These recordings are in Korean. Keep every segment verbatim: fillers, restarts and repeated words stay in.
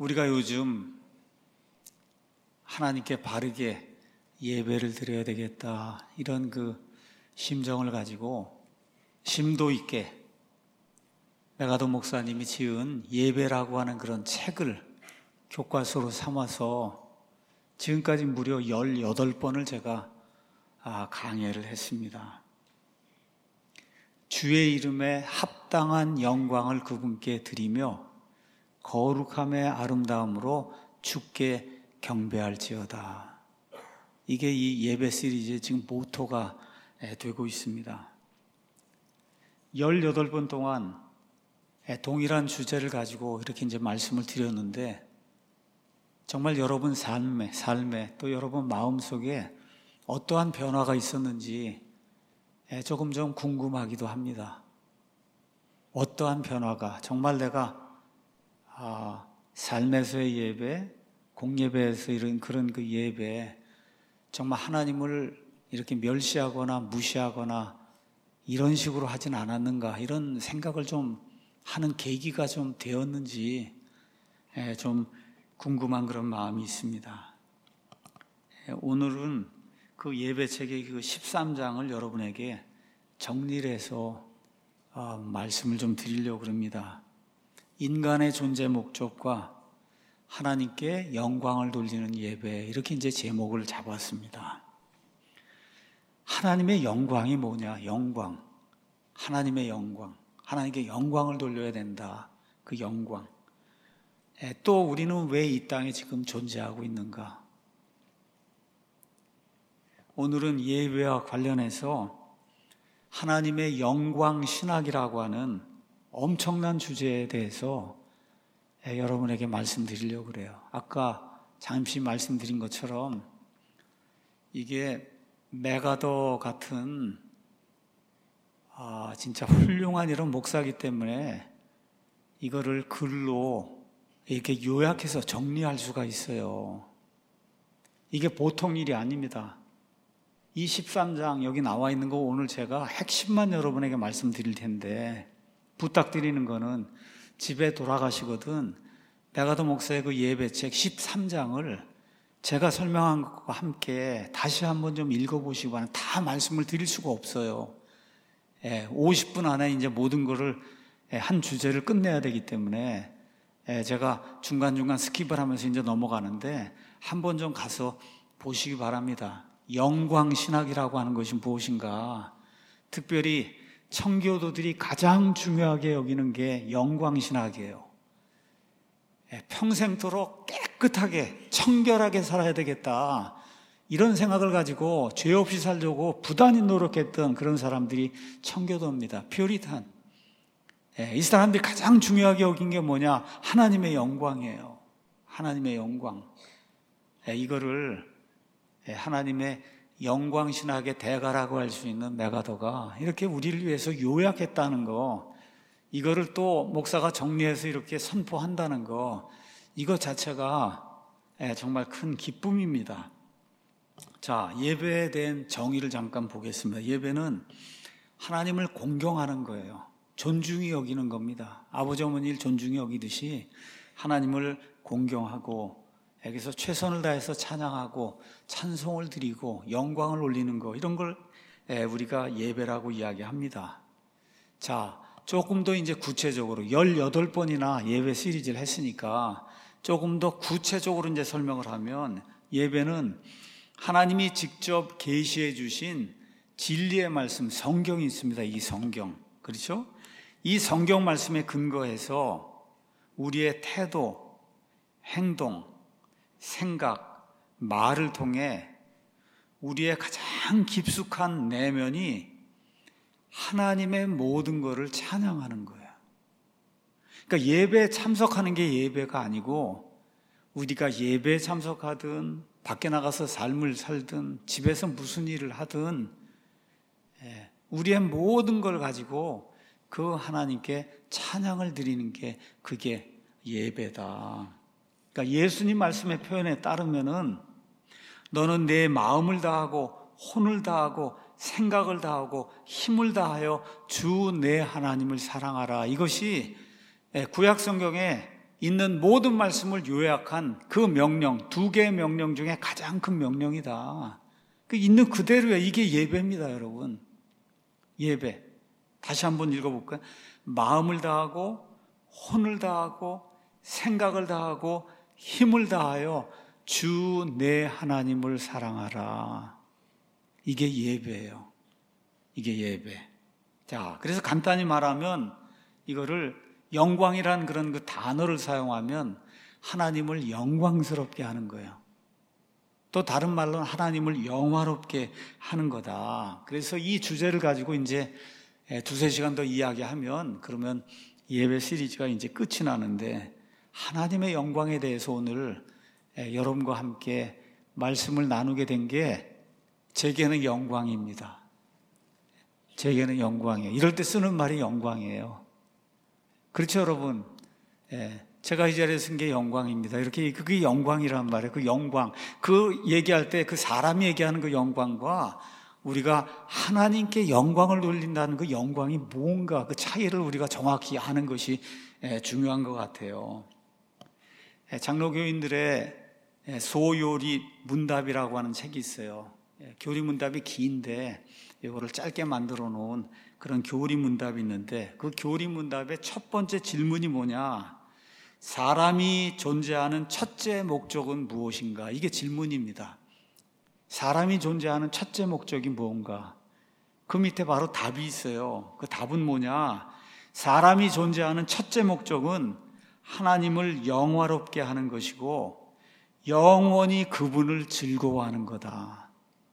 우리가 요즘 하나님께 바르게 예배를 드려야 되겠다, 이런 그 심정을 가지고 심도 있게 메가도 목사님이 지은 예배라고 하는 그런 책을 교과서로 삼아서 지금까지 무려 열여덟 번을 제가 강해를 했습니다. 주의 이름에 합당한 영광을 그분께 드리며 거룩함의 아름다움으로 주께 경배할지어다. 이게 이 예배 시리즈의 지금 모토가 되고 있습니다. 열여덟 번 동안 동일한 주제를 가지고 이렇게 이제 말씀을 드렸는데, 정말 여러분 삶에, 삶에 또 여러분 마음속에 어떠한 변화가 있었는지 조금 좀 궁금하기도 합니다. 어떠한 변화가, 정말 내가 아, 삶에서의 예배, 공예배에서 이런 그런 그 예배, 정말 하나님을 이렇게 멸시하거나 무시하거나 이런 식으로 하진 않았는가, 이런 생각을 좀 하는 계기가 좀 되었는지 좀 궁금한 그런 마음이 있습니다. 오늘은 그 예배책의 그 십삼 장을 여러분에게 정리를 해서 말씀을 좀 드리려고 합니다. 인간의 존재 목적과 하나님께 영광을 돌리는 예배, 이렇게 이제 제목을 잡았습니다. 하나님의 영광이 뭐냐? 영광. 하나님의 영광. 하나님께 영광을 돌려야 된다. 그 영광. 또 우리는 왜 이 땅에 지금 존재하고 있는가? 오늘은 예배와 관련해서 하나님의 영광 신학이라고 하는 엄청난 주제에 대해서 여러분에게 말씀드리려고 그래요. 아까 잠시 말씀드린 것처럼 이게 메가더 같은 아, 진짜 훌륭한 이런 목사이기 때문에 이거를 글로 이렇게 요약해서 정리할 수가 있어요. 이게 보통 일이 아닙니다. 이 십삼 장 여기 나와 있는 거 오늘 제가 핵심만 여러분에게 말씀드릴 텐데, 부탁드리는 거는 집에 돌아가시거든 메가더 목사의 그 예배책 십삼 장을 제가 설명한 것과 함께 다시 한번 좀 읽어보시고 하는, 다 말씀을 드릴 수가 없어요. 예, 오십 분 안에 이제 모든 거를 한 주제를 끝내야 되기 때문에 예, 제가 중간중간 스킵을 하면서 이제 넘어가는데 한번 좀 가서 보시기 바랍니다. 영광신학이라고 하는 것이 무엇인가? 특별히 청교도들이 가장 중요하게 여기는 게 영광신학이에요. 평생토록 깨끗하게 청결하게 살아야 되겠다, 이런 생각을 가지고 죄 없이 살려고 부단히 노력했던 그런 사람들이 청교도입니다. 퓨리탄. 이 사람들이 가장 중요하게 여긴 게 뭐냐? 하나님의 영광이에요. 하나님의 영광. 이거를 하나님의 영광신학의 대가라고 할 수 있는 메가더가 이렇게 우리를 위해서 요약했다는 거, 이거를 또 목사가 정리해서 이렇게 선포한다는 거, 이거 자체가 정말 큰 기쁨입니다. 자, 예배에 대한 정의를 잠깐 보겠습니다. 예배는 하나님을 공경하는 거예요. 존중히 여기는 겁니다. 아버지 어머니를 존중히 여기듯이 하나님을 공경하고 여기서 최선을 다해서 찬양하고 찬송을 드리고 영광을 올리는 거, 이런 걸 우리가 예배라고 이야기합니다. 자, 조금 더 이제 구체적으로 열여덟 번이나 예배 시리즈를 했으니까 조금 더 구체적으로 이제 설명을 하면, 예배는 하나님이 직접 계시해 주신 진리의 말씀, 성경이 있습니다. 이 성경. 그렇죠? 이 성경 말씀에 근거해서 우리의 태도, 행동, 생각, 말을 통해 우리의 가장 깊숙한 내면이 하나님의 모든 것을 찬양하는 거예요. 그러니까 예배에 참석하는 게 예배가 아니고, 우리가 예배에 참석하든 밖에 나가서 삶을 살든 집에서 무슨 일을 하든 우리의 모든 걸 가지고 그 하나님께 찬양을 드리는 게, 그게 예배다. 그러니까 예수님 말씀의 표현에 따르면은 너는 내 마음을 다하고 혼을 다하고 생각을 다하고 힘을 다하여 주 내 하나님을 사랑하라. 이것이 구약 성경에 있는 모든 말씀을 요약한 그 명령, 두 개의 명령 중에 가장 큰 명령이다. 그 있는 그대로야. 이게 예배입니다, 여러분. 예배. 다시 한번 읽어볼까요? 마음을 다하고 혼을 다하고 생각을 다하고 힘을 다하여 주 내 하나님을 사랑하라. 이게 예배예요. 이게 예배. 자, 그래서 간단히 말하면 이거를 영광이라는 그런 그 단어를 사용하면 하나님을 영광스럽게 하는 거예요. 또 다른 말로는 하나님을 영화롭게 하는 거다. 그래서 이 주제를 가지고 이제 두세 시간 더 이야기하면 그러면 예배 시리즈가 이제 끝이 나는데, 하나님의 영광에 대해서 오늘 여러분과 함께 말씀을 나누게 된 게 제게는 영광입니다. 제게는 영광이에요. 이럴 때 쓰는 말이 영광이에요. 그렇죠, 여러분? 예, 제가 이 자리에 쓴 게 영광입니다. 이렇게, 그게 영광이란 말이에요. 그 영광. 그 얘기할 때 그 사람이 얘기하는 그 영광과 우리가 하나님께 영광을 돌린다는 그 영광이 뭔가 그 차이를 우리가 정확히 아는 것이 중요한 것 같아요. 장로교인들의 소요리 문답이라고 하는 책이 있어요. 교리 문답이 긴데 이거를 짧게 만들어 놓은 그런 교리 문답이 있는데, 그 교리 문답의 첫 번째 질문이 뭐냐? 사람이 존재하는 첫째 목적은 무엇인가? 이게 질문입니다. 사람이 존재하는 첫째 목적이 무엇인가? 그 밑에 바로 답이 있어요. 그 답은 뭐냐? 사람이 존재하는 첫째 목적은 하나님을 영화롭게 하는 것이고 영원히 그분을 즐거워하는 거다.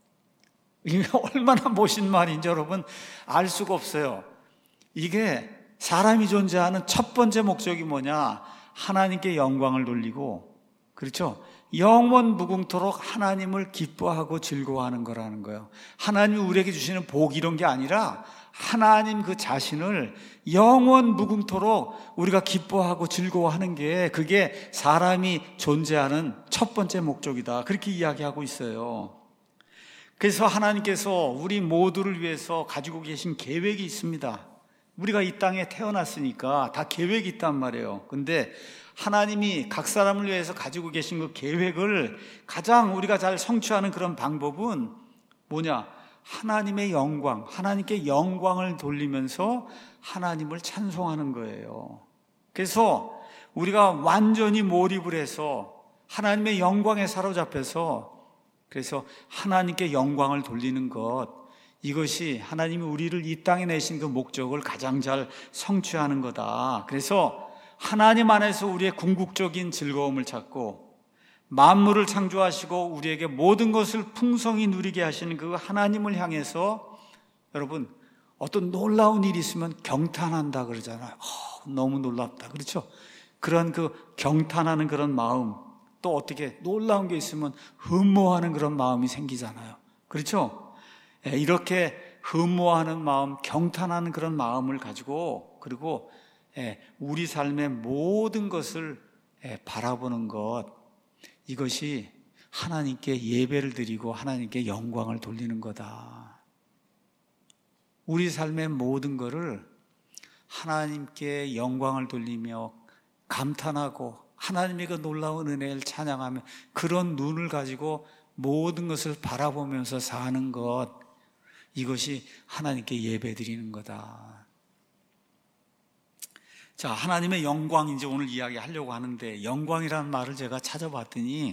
이게 얼마나 멋진 말인지 여러분 알 수가 없어요. 이게 사람이 존재하는 첫 번째 목적이 뭐냐? 하나님께 영광을 돌리고, 그렇죠? 영원 무궁토록 하나님을 기뻐하고 즐거워하는 거라는 거예요. 하나님이 우리에게 주시는 복 이런 게 아니라 하나님 그 자신을 영원 무궁토록 우리가 기뻐하고 즐거워하는 게, 그게 사람이 존재하는 첫 번째 목적이다. 그렇게 이야기하고 있어요. 그래서 하나님께서 우리 모두를 위해서 가지고 계신 계획이 있습니다. 우리가 이 땅에 태어났으니까 다 계획이 있단 말이에요. 근데 하나님이 각 사람을 위해서 가지고 계신 그 계획을 가장 우리가 잘 성취하는 그런 방법은 뭐냐? 하나님의 영광, 하나님께 영광을 돌리면서 하나님을 찬송하는 거예요. 그래서 우리가 완전히 몰입을 해서 하나님의 영광에 사로잡혀서, 그래서 하나님께 영광을 돌리는 것, 이것이 하나님이 우리를 이 땅에 내신 그 목적을 가장 잘 성취하는 거다. 그래서 하나님 안에서 우리의 궁극적인 즐거움을 찾고 만물을 창조하시고 우리에게 모든 것을 풍성히 누리게 하시는 그 하나님을 향해서, 여러분 어떤 놀라운 일이 있으면 경탄한다 그러잖아요. 어, 너무 놀랍다, 그렇죠? 그런 그 경탄하는 그런 마음, 또 어떻게 놀라운 게 있으면 흠모하는 그런 마음이 생기잖아요. 그렇죠? 이렇게 흠모하는 마음, 경탄하는 그런 마음을 가지고, 그리고 우리 삶의 모든 것을 바라보는 것, 이것이 하나님께 예배를 드리고 하나님께 영광을 돌리는 거다. 우리 삶의 모든 것을 하나님께 영광을 돌리며 감탄하고 하나님의 그 놀라운 은혜를 찬양하며 그런 눈을 가지고 모든 것을 바라보면서 사는 것, 이것이 하나님께 예배 드리는 거다. 자, 하나님의 영광 이제 오늘 이야기하려고 하는데, 영광이라는 말을 제가 찾아봤더니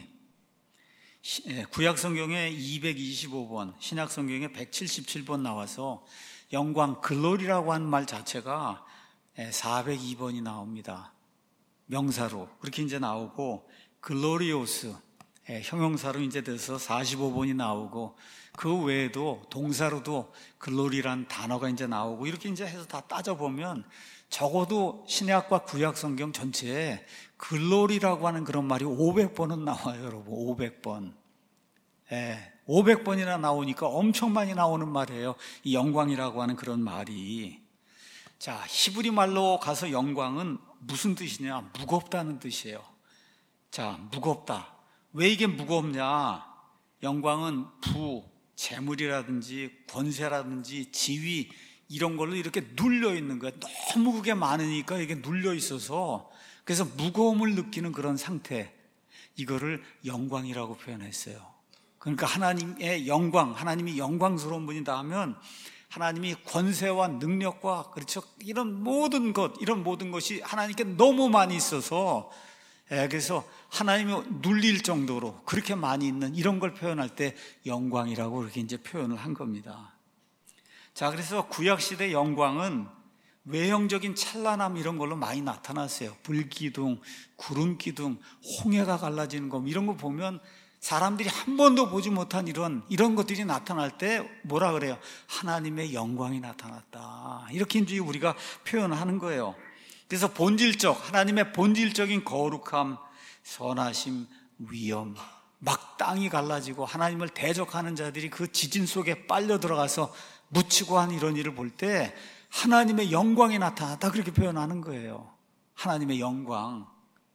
구약 성경에 이백이십오 번, 신약 성경에 백칠십칠 번 나와서 영광, 글로리라고 하는 말 자체가 사백이 번이 나옵니다. 명사로 그렇게 이제 나오고, 글로리오스 형용사로 이제 돼서 사십오 번이 나오고, 그 외에도 동사로도 글로리란 단어가 이제 나오고, 이렇게 이제 해서 다 따져보면 적어도 신약과 구약 성경 전체에 글로리라고 하는 그런 말이 오백 번은 나와요, 여러분. 오백 번. 예, 오백 번이나 나오니까 엄청 많이 나오는 말이에요. 이 영광이라고 하는 그런 말이. 자, 히브리 말로 가서 영광은 무슨 뜻이냐? 무겁다는 뜻이에요. 자, 무겁다. 왜 이게 무겁냐? 영광은 부, 재물이라든지 권세라든지 지위, 이런 걸로 이렇게 눌려 있는 거예요. 너무 그게 많으니까 이게 눌려 있어서 그래서 무거움을 느끼는 그런 상태, 이거를 영광이라고 표현했어요. 그러니까 하나님의 영광, 하나님이 영광스러운 분이다 하면 하나님이 권세와 능력과 그렇죠, 이런 모든 것, 이런 모든 것이 하나님께 너무 많이 있어서, 예, 그래서 하나님이 눌릴 정도로 그렇게 많이 있는 이런 걸 표현할 때 영광이라고 이렇게 이제 표현을 한 겁니다. 자, 그래서 구약시대 영광은 외형적인 찬란함 이런 걸로 많이 나타났어요. 불기둥, 구름기둥, 홍해가 갈라지는 거 이런 거 보면 사람들이 한 번도 보지 못한 이런 이런 것들이 나타날 때 뭐라 그래요? 하나님의 영광이 나타났다. 이렇게 이제 우리가 표현하는 거예요. 그래서 본질적, 하나님의 본질적인 거룩함, 선하심, 위엄, 막 땅이 갈라지고 하나님을 대적하는 자들이 그 지진 속에 빨려 들어가서 묻히고 한 이런 일을 볼 때 하나님의 영광이 나타났다, 그렇게 표현하는 거예요. 하나님의 영광.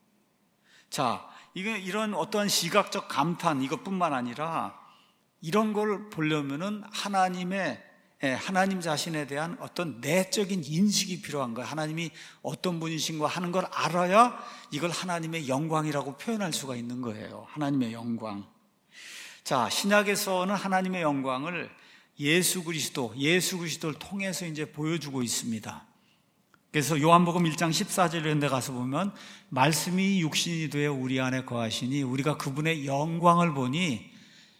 자, 이게 이런 어떤 시각적 감탄 이것뿐만 아니라 이런 걸 보려면은 하나님의 하나님 자신에 대한 어떤 내적인 인식이 필요한 거예요. 하나님이 어떤 분이신가 하는 걸 알아야 이걸 하나님의 영광이라고 표현할 수가 있는 거예요. 하나님의 영광. 자, 신약에서는 하나님의 영광을 예수 그리스도, 예수 그리스도를 통해서 이제 보여주고 있습니다. 그래서 요한복음 일 장 십사 절 이런 데 가서 보면 말씀이 육신이 되어 우리 안에 거하시니 우리가 그분의 영광을 보니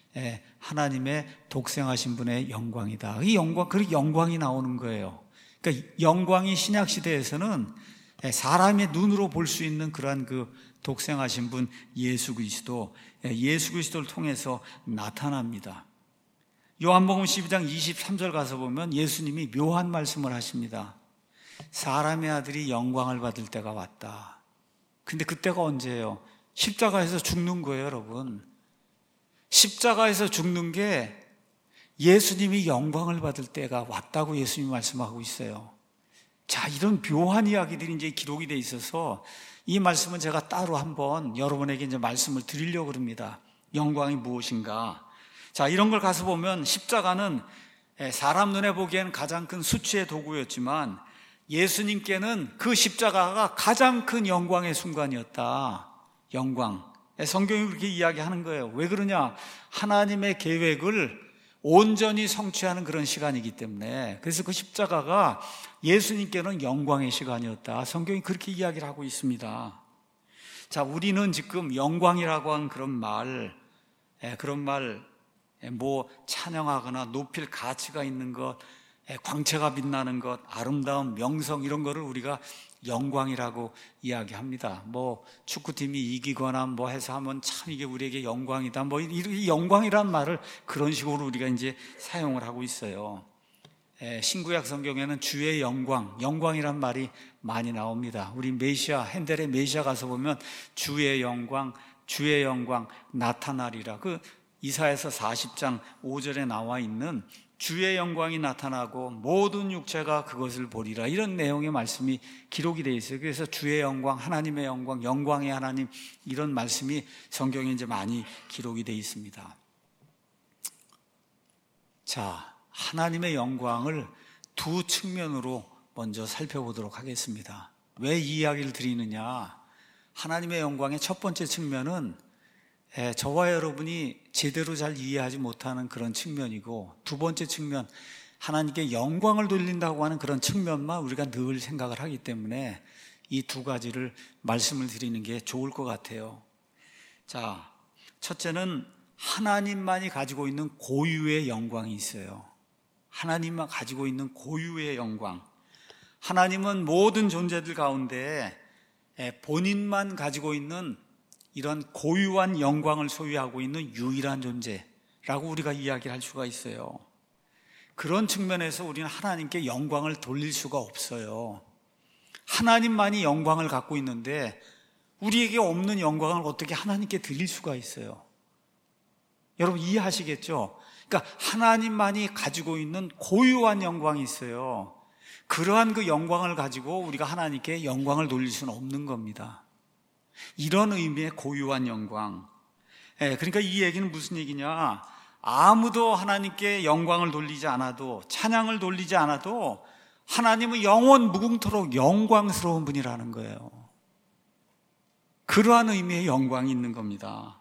하나님의 독생하신 분의 영광이다. 이 영광, 그 영광이 나오는 거예요. 그러니까 영광이 신약 시대에서는 사람의 눈으로 볼 수 있는 그러한 그 독생하신 분 예수 그리스도, 예수 그리스도를 통해서 나타납니다. 요한복음 십이 장 이십삼 절 가서 보면 예수님이 묘한 말씀을 하십니다. 사람의 아들이 영광을 받을 때가 왔다. 근데 그때가 언제예요? 십자가에서 죽는 거예요, 여러분. 십자가에서 죽는 게 예수님이 영광을 받을 때가 왔다고 예수님이 말씀하고 있어요. 자, 이런 묘한 이야기들이 이제 기록이 돼 있어서 이 말씀은 제가 따로 한번 여러분에게 이제 말씀을 드리려고 합니다. 영광이 무엇인가? 자, 이런 걸 가서 보면 십자가는 사람 눈에 보기에는 가장 큰 수치의 도구였지만 예수님께는 그 십자가가 가장 큰 영광의 순간이었다. 영광. 성경이 그렇게 이야기하는 거예요. 왜 그러냐? 하나님의 계획을 온전히 성취하는 그런 시간이기 때문에. 그래서 그 십자가가 예수님께는 영광의 시간이었다. 성경이 그렇게 이야기를 하고 있습니다. 자, 우리는 지금 영광이라고 한 그런 말, 그런 말, 뭐 찬양하거나 높일 가치가 있는 것, 광채가 빛나는 것, 아름다운 명성 이런 거를 우리가 영광이라고 이야기합니다. 뭐 축구팀이 이기거나 뭐 해서 하면 참 이게 우리에게 영광이다. 뭐 이 영광이란 말을 그런 식으로 우리가 이제 사용을 하고 있어요. 신구약 성경에는 주의 영광, 영광이란 말이 많이 나옵니다. 우리 메시아, 핸델의 메시아 가서 보면 주의 영광, 주의 영광 나타나리라. 그 이사야서 사십 장 오 절에 나와 있는 주의 영광이 나타나고 모든 육체가 그것을 보리라, 이런 내용의 말씀이 기록이 되어 있어요. 그래서 주의 영광, 하나님의 영광, 영광의 하나님, 이런 말씀이 성경에 이제 많이 기록이 되어 있습니다. 자, 하나님의 영광을 두 측면으로 먼저 살펴보도록 하겠습니다. 왜 이 이야기를 드리느냐? 하나님의 영광의 첫 번째 측면은 예, 저와 여러분이 제대로 잘 이해하지 못하는 그런 측면이고, 두 번째 측면, 하나님께 영광을 돌린다고 하는 그런 측면만 우리가 늘 생각을 하기 때문에 이 두 가지를 말씀을 드리는 게 좋을 것 같아요. 자, 첫째는 하나님만이 가지고 있는 고유의 영광이 있어요. 하나님만 가지고 있는 고유의 영광. 하나님은 모든 존재들 가운데 본인만 가지고 있는 이런 고유한 영광을 소유하고 있는 유일한 존재라고 우리가 이야기를 할 수가 있어요. 그런 측면에서 우리는 하나님께 영광을 돌릴 수가 없어요. 하나님만이 영광을 갖고 있는데 우리에게 없는 영광을 어떻게 하나님께 드릴 수가 있어요? 여러분 이해하시겠죠? 그러니까 하나님만이 가지고 있는 고유한 영광이 있어요. 그러한 그 영광을 가지고 우리가 하나님께 영광을 돌릴 수는 없는 겁니다. 이런 의미의 고유한 영광. 예, 그러니까 이 얘기는 무슨 얘기냐? 아무도 하나님께 영광을 돌리지 않아도, 찬양을 돌리지 않아도 하나님은 영원 무궁토록 영광스러운 분이라는 거예요. 그러한 의미의 영광이 있는 겁니다.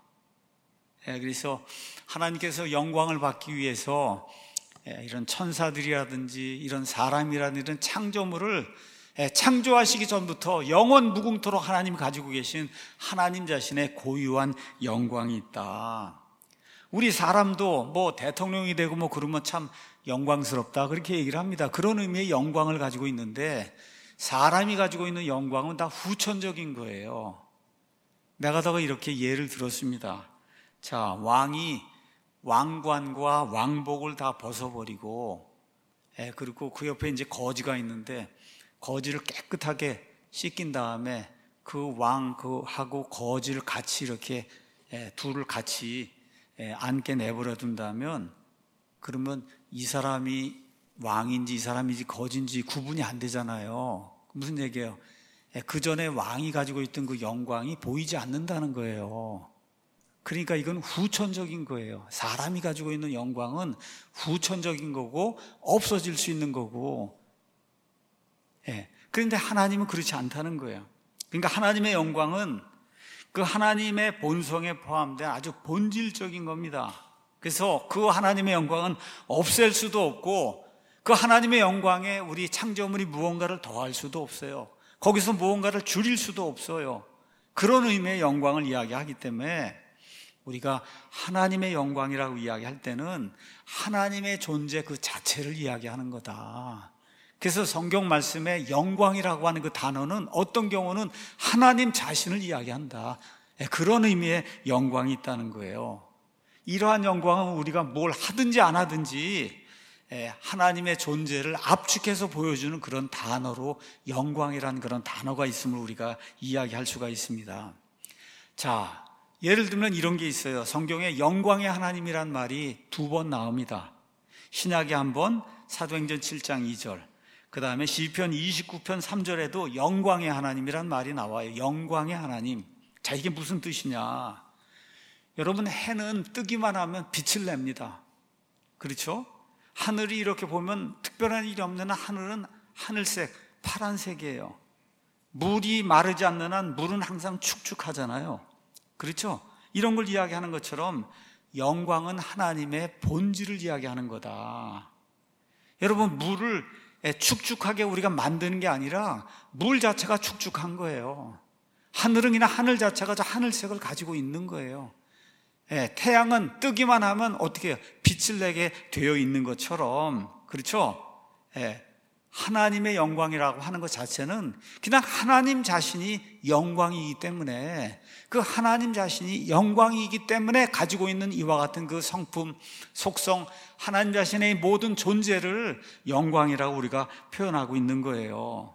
그래서 하나님께서 영광을 받기 위해서 이런 천사들이라든지 이런 사람이라든지 이런 창조물을 창조하시기 전부터 영원 무궁토록 하나님이 가지고 계신 하나님 자신의 고유한 영광이 있다. 우리 사람도 뭐 대통령이 되고 뭐 그러면 참 영광스럽다 그렇게 얘기를 합니다. 그런 의미의 영광을 가지고 있는데 사람이 가지고 있는 영광은 다 후천적인 거예요. 메가더가 이렇게 예를 들었습니다. 자, 왕이 왕관과 왕복을 다 벗어버리고, 예, 그리고 그 옆에 이제 거지가 있는데 거지를 깨끗하게 씻긴 다음에 그 왕 그 하고 거지를 같이 이렇게 예, 둘을 같이 예, 앉게 내버려 둔다면, 그러면 이 사람이 왕인지 이 사람인지 거지인지 구분이 안 되잖아요. 무슨 얘기예요? 예, 그 전에 왕이 가지고 있던 그 영광이 보이지 않는다는 거예요. 그러니까 이건 후천적인 거예요. 사람이 가지고 있는 영광은 후천적인 거고 없어질 수 있는 거고, 예. 그런데 하나님은 그렇지 않다는 거예요. 그러니까 하나님의 영광은 그 하나님의 본성에 포함된 아주 본질적인 겁니다. 그래서 그 하나님의 영광은 없앨 수도 없고, 그 하나님의 영광에 우리 창조물이 무언가를 더할 수도 없어요. 거기서 무언가를 줄일 수도 없어요. 그런 의미의 영광을 이야기하기 때문에 우리가 하나님의 영광이라고 이야기할 때는 하나님의 존재 그 자체를 이야기하는 거다. 그래서 성경 말씀에 영광이라고 하는 그 단어는 어떤 경우는 하나님 자신을 이야기한다. 그런 의미의 영광이 있다는 거예요. 이러한 영광은 우리가 뭘 하든지 안 하든지 하나님의 존재를 압축해서 보여주는 그런 단어로 영광이라는 그런 단어가 있음을 우리가 이야기할 수가 있습니다. 자, 예를 들면 이런 게 있어요. 성경에 영광의 하나님이란 말이 두 번 나옵니다. 신약에 한 번, 사도행전 칠 장 이 절, 그 다음에 시편 이십구 편 삼 절에도 영광의 하나님이란 말이 나와요. 영광의 하나님. 자, 이게 무슨 뜻이냐? 여러분, 해는 뜨기만 하면 빛을 냅니다. 그렇죠? 하늘이 이렇게 보면 특별한 일이 없는 하늘은 하늘색, 파란색이에요. 물이 마르지 않는 한 물은 항상 축축하잖아요. 그렇죠? 이런 걸 이야기하는 것처럼 영광은 하나님의 본질을 이야기하는 거다. 여러분, 물을 축축하게 우리가 만드는 게 아니라 물 자체가 축축한 거예요. 하늘은 그냥 하늘 자체가 저 하늘색을 가지고 있는 거예요. 예, 태양은 뜨기만 하면 어떻게 해요? 빛을 내게 되어 있는 것처럼, 그렇죠? 예, 하나님의 영광이라고 하는 것 자체는 그냥 하나님 자신이 영광이기 때문에, 그 하나님 자신이 영광이기 때문에 가지고 있는 이와 같은 그 성품, 속성, 하나님 자신의 모든 존재를 영광이라고 우리가 표현하고 있는 거예요.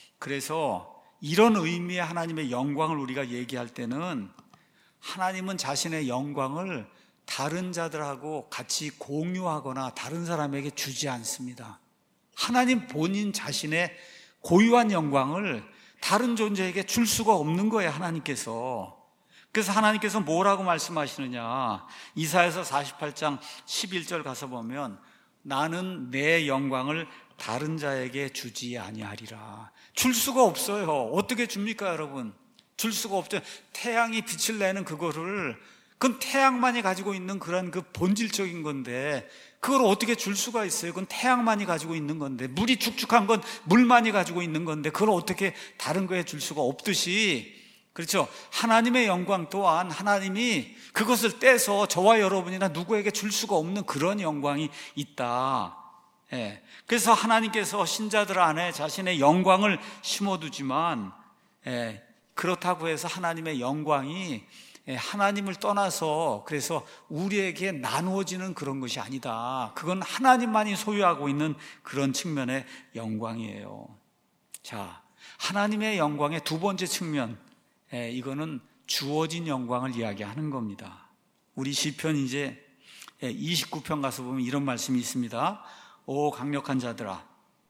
그래서 이런 의미의 하나님의 영광을 우리가 얘기할 때는 하나님은 자신의 영광을 다른 자들하고 같이 공유하거나 다른 사람에게 주지 않습니다. 하나님 본인 자신의 고유한 영광을 다른 존재에게 줄 수가 없는 거예요, 하나님께서. 그래서 하나님께서 뭐라고 말씀하시느냐, 이사야서 사십팔 장 십일 절 가서 보면 나는 내 영광을 다른 자에게 주지 아니하리라. 줄 수가 없어요. 어떻게 줍니까, 여러분? 줄 수가 없죠. 태양이 빛을 내는 그거를, 그건 태양만이 가지고 있는 그런 그 본질적인 건데 그걸 어떻게 줄 수가 있어요? 그건 태양만이 가지고 있는 건데, 물이 축축한 건 물만이 가지고 있는 건데 그걸 어떻게 다른 거에 줄 수가 없듯이, 그렇죠? 하나님의 영광 또한 하나님이 그것을 떼서 저와 여러분이나 누구에게 줄 수가 없는 그런 영광이 있다. 예. 그래서 하나님께서 신자들 안에 자신의 영광을 심어두지만, 예, 그렇다고 해서 하나님의 영광이 하나님을 떠나서 그래서 우리에게 나누어지는 그런 것이 아니다. 그건 하나님만이 소유하고 있는 그런 측면의 영광이에요. 자, 하나님의 영광의 두 번째 측면, 이거는 주어진 영광을 이야기하는 겁니다. 우리 시편 이제 이십구 편 가서 보면 이런 말씀이 있습니다. 오 강력한 자들아,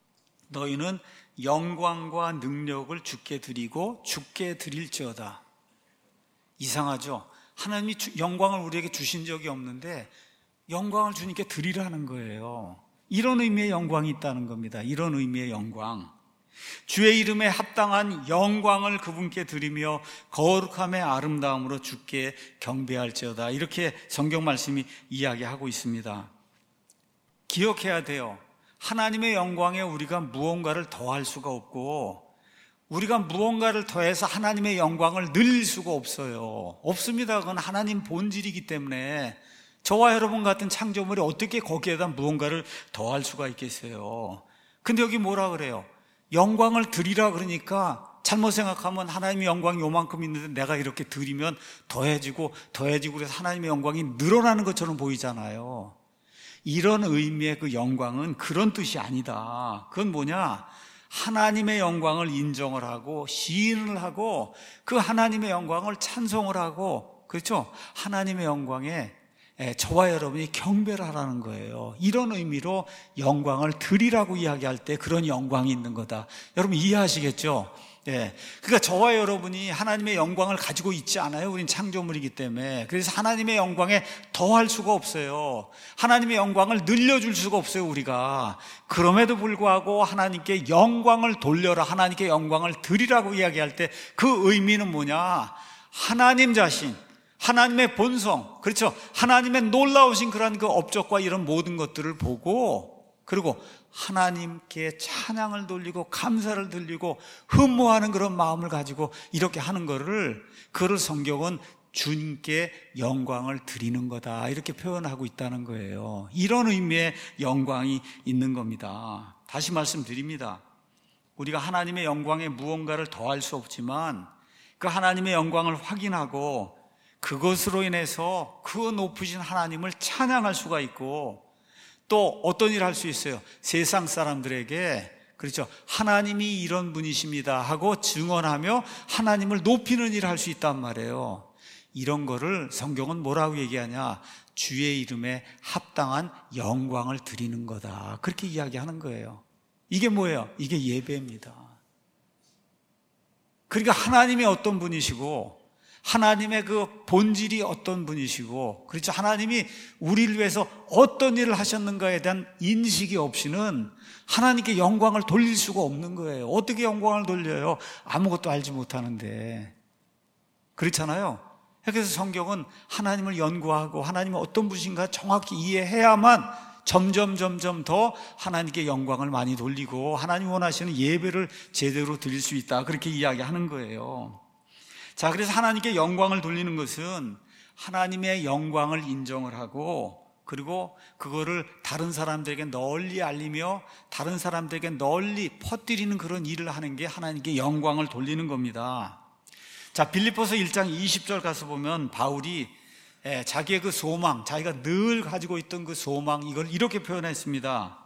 너희는 영광과 능력을 주께 드리고 주께 드릴지어다. 이상하죠? 하나님이 영광을 우리에게 주신 적이 없는데 영광을 주님께 드리라는 거예요. 이런 의미의 영광이 있다는 겁니다. 이런 의미의 영광. 주의 이름에 합당한 영광을 그분께 드리며 거룩함의 아름다움으로 주께 경배할지어다. 이렇게 성경 말씀이 이야기하고 있습니다. 기억해야 돼요. 하나님의 영광에 우리가 무언가를 더할 수가 없고, 우리가 무언가를 더해서 하나님의 영광을 늘릴 수가 없어요. 없습니다. 그건 하나님 본질이기 때문에. 저와 여러분 같은 창조물이 어떻게 거기에다 무언가를 더할 수가 있겠어요. 근데 여기 뭐라 그래요? 영광을 드리라 그러니까 잘못 생각하면 하나님의 영광이 요만큼 있는데 내가 이렇게 드리면 더해지고 더해지고 그래서 하나님의 영광이 늘어나는 것처럼 보이잖아요. 이런 의미의 그 영광은 그런 뜻이 아니다. 그건 뭐냐? 하나님의 영광을 인정을 하고 시인을 하고 그 하나님의 영광을 찬송을 하고, 그렇죠? 하나님의 영광에 저와 여러분이 경배를 하라는 거예요. 이런 의미로 영광을 드리라고 이야기할 때 그런 영광이 있는 거다. 여러분 이해하시겠죠? 예. 그러니까 저와 여러분이 하나님의 영광을 가지고 있지 않아요. 우린 창조물이기 때문에. 그래서 하나님의 영광에 더할 수가 없어요. 하나님의 영광을 늘려줄 수가 없어요, 우리가. 그럼에도 불구하고 하나님께 영광을 돌려라, 하나님께 영광을 드리라고 이야기할 때 그 의미는 뭐냐? 하나님 자신, 하나님의 본성, 그렇죠? 하나님의 놀라우신 그런 그 업적과 이런 모든 것들을 보고, 그리고 하나님께 찬양을 돌리고 감사를 돌리고 흠모하는 그런 마음을 가지고 이렇게 하는 거를, 그를 성경은 주님께 영광을 드리는 거다, 이렇게 표현하고 있다는 거예요. 이런 의미의 영광이 있는 겁니다. 다시 말씀드립니다. 우리가 하나님의 영광에 무언가를 더할 수 없지만 그 하나님의 영광을 확인하고 그것으로 인해서 그 높으신 하나님을 찬양할 수가 있고, 또 어떤 일을 할 수 있어요? 세상 사람들에게, 그렇죠, 하나님이 이런 분이십니다 하고 증언하며 하나님을 높이는 일을 할 수 있단 말이에요. 이런 거를 성경은 뭐라고 얘기하냐? 주의 이름에 합당한 영광을 드리는 거다, 그렇게 이야기하는 거예요. 이게 뭐예요? 이게 예배입니다. 그러니까 하나님이 어떤 분이시고 하나님의 그 본질이 어떤 분이시고, 그렇죠, 하나님이 우리를 위해서 어떤 일을 하셨는가에 대한 인식이 없이는 하나님께 영광을 돌릴 수가 없는 거예요. 어떻게 영광을 돌려요? 아무것도 알지 못하는데. 그렇잖아요. 그래서 성경은 하나님을 연구하고 하나님은 어떤 분이신가 정확히 이해해야만 점점 점점 더 하나님께 영광을 많이 돌리고 하나님 원하시는 예배를 제대로 드릴 수 있다, 그렇게 이야기하는 거예요. 자, 그래서 하나님께 영광을 돌리는 것은 하나님의 영광을 인정을 하고, 그리고 그거를 다른 사람들에게 널리 알리며 다른 사람들에게 널리 퍼뜨리는 그런 일을 하는 게 하나님께 영광을 돌리는 겁니다. 자, 빌립보서 일 장 이십 절 가서 보면 바울이 자기의 그 소망, 자기가 늘 가지고 있던 그 소망, 이걸 이렇게 표현했습니다.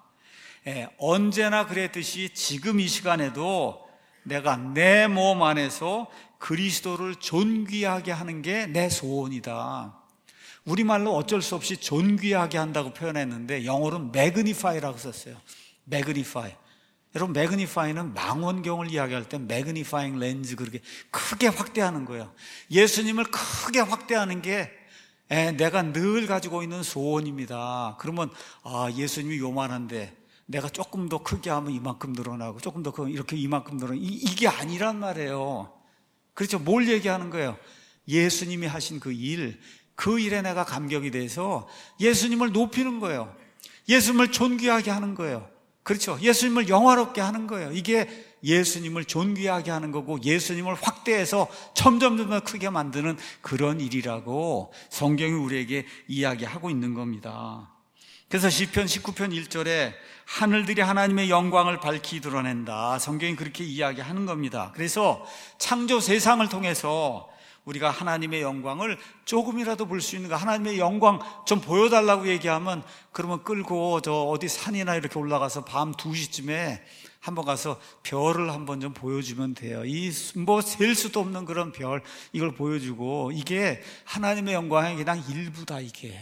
언제나 그랬듯이 지금 이 시간에도 내가 내 몸 안에서 그리스도를 존귀하게 하는 게 내 소원이다. 우리말로 어쩔 수 없이 존귀하게 한다고 표현했는데 영어로는 magnify라고 썼어요. magnify. 여러분, magnify는 망원경을 이야기할 때 magnifying lens, 그렇게 크게 확대하는 거예요. 예수님을 크게 확대하는 게 내가 늘 가지고 있는 소원입니다. 그러면 아, 예수님이 요만한데 내가 조금 더 크게 하면 이만큼 늘어나고 조금 더 크면 이렇게 이만큼 늘어나고, 이게 아니란 말이에요. 그렇죠? 뭘 얘기하는 거예요? 예수님이 하신 그 일, 그 일에 내가 감격이 돼서 예수님을 높이는 거예요. 예수님을 존귀하게 하는 거예요. 그렇죠? 예수님을 영화롭게 하는 거예요. 이게 예수님을 존귀하게 하는 거고 예수님을 확대해서 점점점 더 크게 만드는 그런 일이라고 성경이 우리에게 이야기하고 있는 겁니다. 그래서 시편 십구 편 일 절에 하늘들이 하나님의 영광을 밝히 드러낸다, 성경이 그렇게 이야기하는 겁니다. 그래서 창조 세상을 통해서 우리가 하나님의 영광을 조금이라도 볼 수 있는가, 하나님의 영광 좀 보여달라고 얘기하면 그러면 끌고 저 어디 산이나 이렇게 올라가서 밤 두 시쯤에 한번 가서 별을 한번 좀 보여주면 돼요. 이 뭐 셀 수도 없는 그런 별, 이걸 보여주고, 이게 하나님의 영광의 그냥 일부다. 이게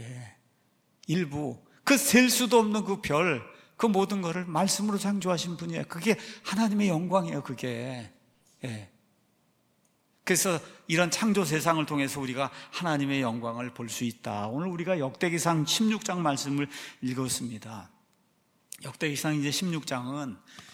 일부, 그 셀 수도 없는 그 별, 그 모든 것을 말씀으로 창조하신 분이에요. 그게 하나님의 영광이에요. 그게. 예. 그래서 이런 창조 세상을 통해서 우리가 하나님의 영광을 볼 수 있다. 오늘 우리가 역대기상 십육 장 말씀을 읽었습니다. 역대기상 이제 십육 장은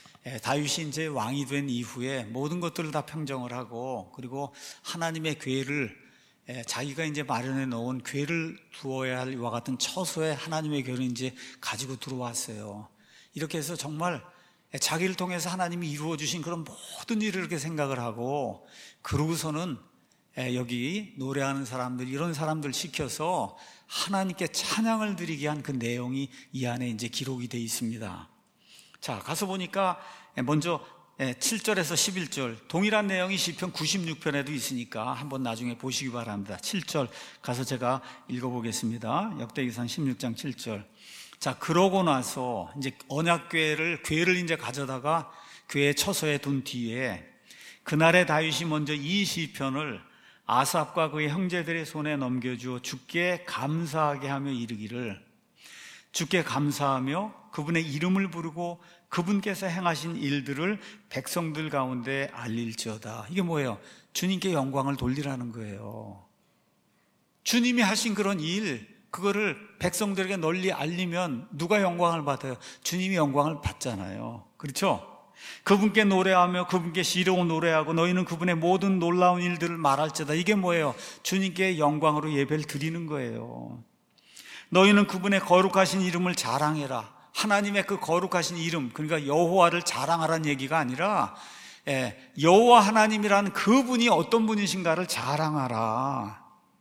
다윗이 이제 왕이 된 이후에 모든 것들을 다 평정을 하고, 그리고 하나님의 궤를, 자기가 이제 마련해 놓은 궤를 두어야 할 이와 같은 처소에 하나님의 궤를 이제 가지고 들어왔어요. 이렇게 해서 정말 자기를 통해서 하나님이 이루어 주신 그런 모든 일을 이렇게 생각을 하고, 그러고서는 여기 노래하는 사람들, 이런 사람들 시켜서 하나님께 찬양을 드리게 한 그 내용이 이 안에 이제 기록이 되어 있습니다. 자, 가서 보니까 먼저 칠 절에서 십일 절, 동일한 내용이 시편 구십육 편에도 있으니까 한번 나중에 보시기 바랍니다. 칠 절 가서 제가 읽어보겠습니다. 역대기상 십육 장 칠 절. 자, 그러고 나서 이제 언약궤를, 궤를 이제 가져다가 궤 처소에 둔 뒤에 그날에 다윗이 먼저 이 시편을 아삽과 그의 형제들의 손에 넘겨주어 주께 감사하게 하며 이르기를, 주께 감사하며 그분의 이름을 부르고 그분께서 행하신 일들을 백성들 가운데 알릴지어다. 이게 뭐예요? 주님께 영광을 돌리라는 거예요. 주님이 하신 그런 일, 그거를 백성들에게 널리 알리면 누가 영광을 받아요? 주님이 영광을 받잖아요. 그렇죠? 그분께 노래하며 그분께 시로 노래하고 너희는 그분의 모든 놀라운 일들을 말할지어다. 이게 뭐예요? 주님께 영광으로 예배를 드리는 거예요. 너희는 그분의 거룩하신 이름을 자랑해라. 하나님의 그 거룩하신 이름, 그러니까 여호와를 자랑하라는 얘기가 아니라 예, 여호와 하나님이라는 그분이 어떤 분이신가를 자랑하라.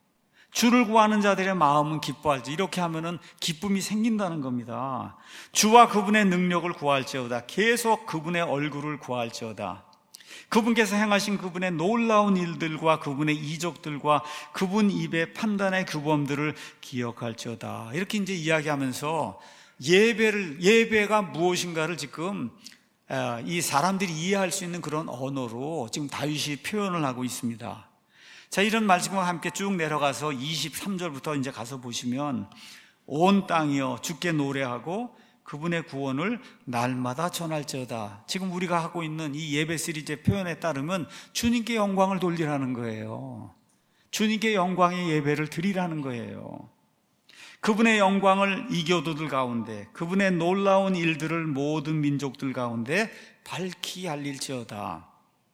주를 구하는 자들의 마음은 기뻐할지. 이렇게 하면은 기쁨이 생긴다는 겁니다. 주와 그분의 능력을 구할지어다. 계속 그분의 얼굴을 구할지어다. 그분께서 행하신 그분의 놀라운 일들과 그분의 이적들과 그분 입의 판단의 규범들을 기억할지어다. 이렇게 이제 이야기하면서 예배를, 예배가 무엇인가를 지금 이 사람들이 이해할 수 있는 그런 언어로 지금 다윗이 표현을 하고 있습니다. 자, 이런 말씀과 함께 쭉 내려가서 이십삼 절부터 이제 가서 보시면 온 땅이여 주께 노래하고 그분의 구원을 날마다 전할지어다. 지금 우리가 하고 있는 이 예배 시리즈의 표현에 따르면 주님께 영광을 돌리라는 거예요. 주님께 영광의 예배를 드리라는 거예요. 그분의 영광을 이교도들 가운데, 그분의 놀라운 일들을 모든 민족들 가운데 밝히 알릴지어다.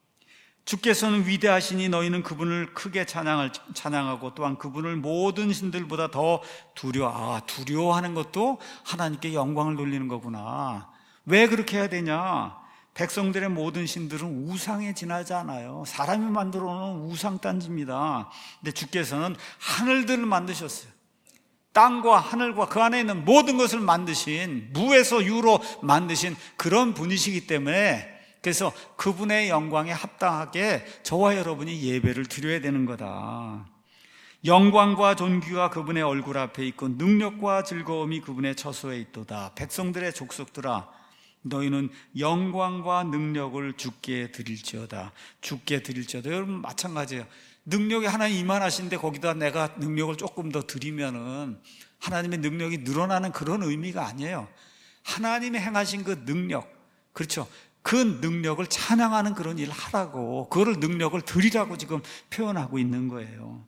주께서는 위대하시니 너희는 그분을 크게 찬양할, 찬양하고 또한 그분을 모든 신들보다 더 두려워. 아, 두려워하는 것도 하나님께 영광을 돌리는 거구나. 왜 그렇게 해야 되냐? 백성들의 모든 신들은 우상에 지나지 않아요. 사람이 만들어 놓은 우상단지입니다. 근데 주께서는 하늘들을 만드셨어요. 땅과 하늘과 그 안에 있는 모든 것을 만드신, 무에서 유로 만드신 그런 분이시기 때문에, 그래서 그분의 영광에 합당하게 저와 여러분이 예배를 드려야 되는 거다. 영광과 존귀가 그분의 얼굴 앞에 있고 능력과 즐거움이 그분의 처소에 있도다. 백성들의 족속들아, 너희는 영광과 능력을 주께 드릴지어다. 주께 드릴지어다. 여러분 마찬가지예요. 능력이 하나님 이만하신데 거기다 내가 능력을 조금 더 드리면은 하나님의 능력이 늘어나는 그런 의미가 아니에요. 하나님이 행하신 그 능력, 그렇죠? 그 능력을 찬양하는 그런 일을 하라고, 그거를 능력을 드리라고 지금 표현하고 있는 거예요.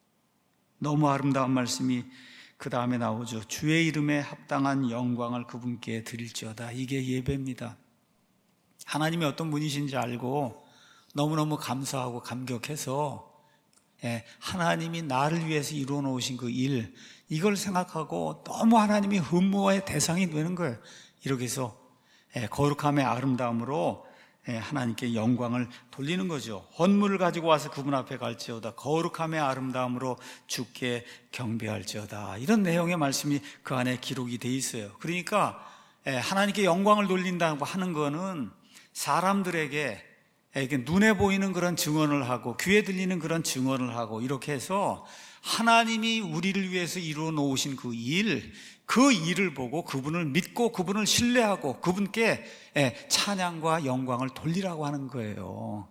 너무 아름다운 말씀이 그 다음에 나오죠. 주의 이름에 합당한 영광을 그분께 드릴지어다. 이게 예배입니다. 하나님이 어떤 분이신지 알고 너무너무 감사하고 감격해서 하나님이 나를 위해서 이루어 놓으신 그 일, 이걸 생각하고 너무 하나님이 흠모의 대상이 되는 거예요. 이렇게 해서 거룩함의 아름다움으로 하나님께 영광을 돌리는 거죠. 헌물을 가지고 와서 그분 앞에 갈지어다. 거룩함의 아름다움으로 주께 경배할지어다. 이런 내용의 말씀이 그 안에 기록이 돼 있어요. 그러니까 하나님께 영광을 돌린다고 하는 거는 사람들에게 눈에 보이는 그런 증언을 하고 귀에 들리는 그런 증언을 하고 이렇게 해서 하나님이 우리를 위해서 이루어 놓으신 그 일, 그 일을 보고 그분을 믿고 그분을 신뢰하고 그분께 찬양과 영광을 돌리라고 하는 거예요.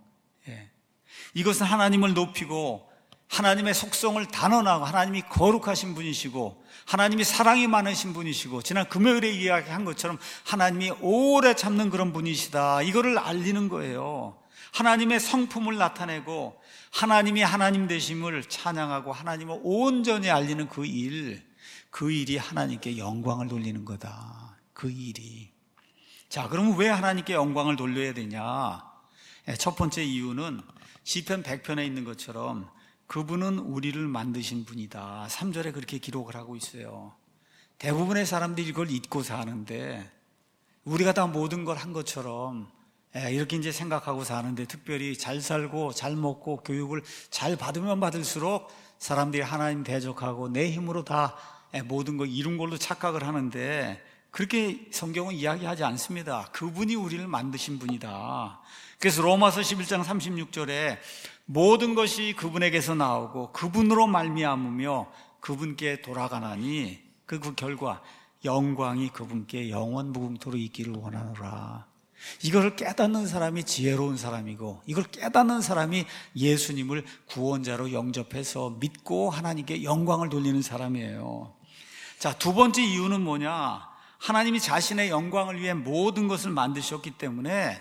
이것은 하나님을 높이고 하나님의 속성을 단언하고 하나님이 거룩하신 분이시고 하나님이 사랑이 많으신 분이시고 지난 금요일에 이야기한 것처럼 하나님이 오래 참는 그런 분이시다, 이거를 알리는 거예요. 하나님의 성품을 나타내고 하나님이 하나님 되심을 찬양하고 하나님을 온전히 알리는 그 일, 그 일이 하나님께 영광을 돌리는 거다. 그 일이. 자, 그러면 왜 하나님께 영광을 돌려야 되냐? 첫 번째 이유는 시편 백 편에 있는 것처럼 그분은 우리를 만드신 분이다. 삼 절에 그렇게 기록을 하고 있어요. 대부분의 사람들이 이걸 잊고 사는데 우리가 다 모든 걸 한 것처럼 이렇게 이제 생각하고 사는데, 특별히 잘 살고 잘 먹고 교육을 잘 받으면 받을수록 사람들이 하나님 대적하고 내 힘으로 다 모든 걸 이룬 걸로 착각을 하는데, 그렇게 성경은 이야기하지 않습니다. 그분이 우리를 만드신 분이다. 그래서 로마서 십일 장 삼십육 절에 모든 것이 그분에게서 나오고 그분으로 말미암으며 그분께 돌아가나니 그, 그 결과 영광이 그분께 영원 무궁토록 있기를 원하노라. 이걸 깨닫는 사람이 지혜로운 사람이고, 이걸 깨닫는 사람이 예수님을 구원자로 영접해서 믿고 하나님께 영광을 돌리는 사람이에요. 자, 두 번째 이유는 뭐냐? 하나님이 자신의 영광을 위해 모든 것을 만드셨기 때문에,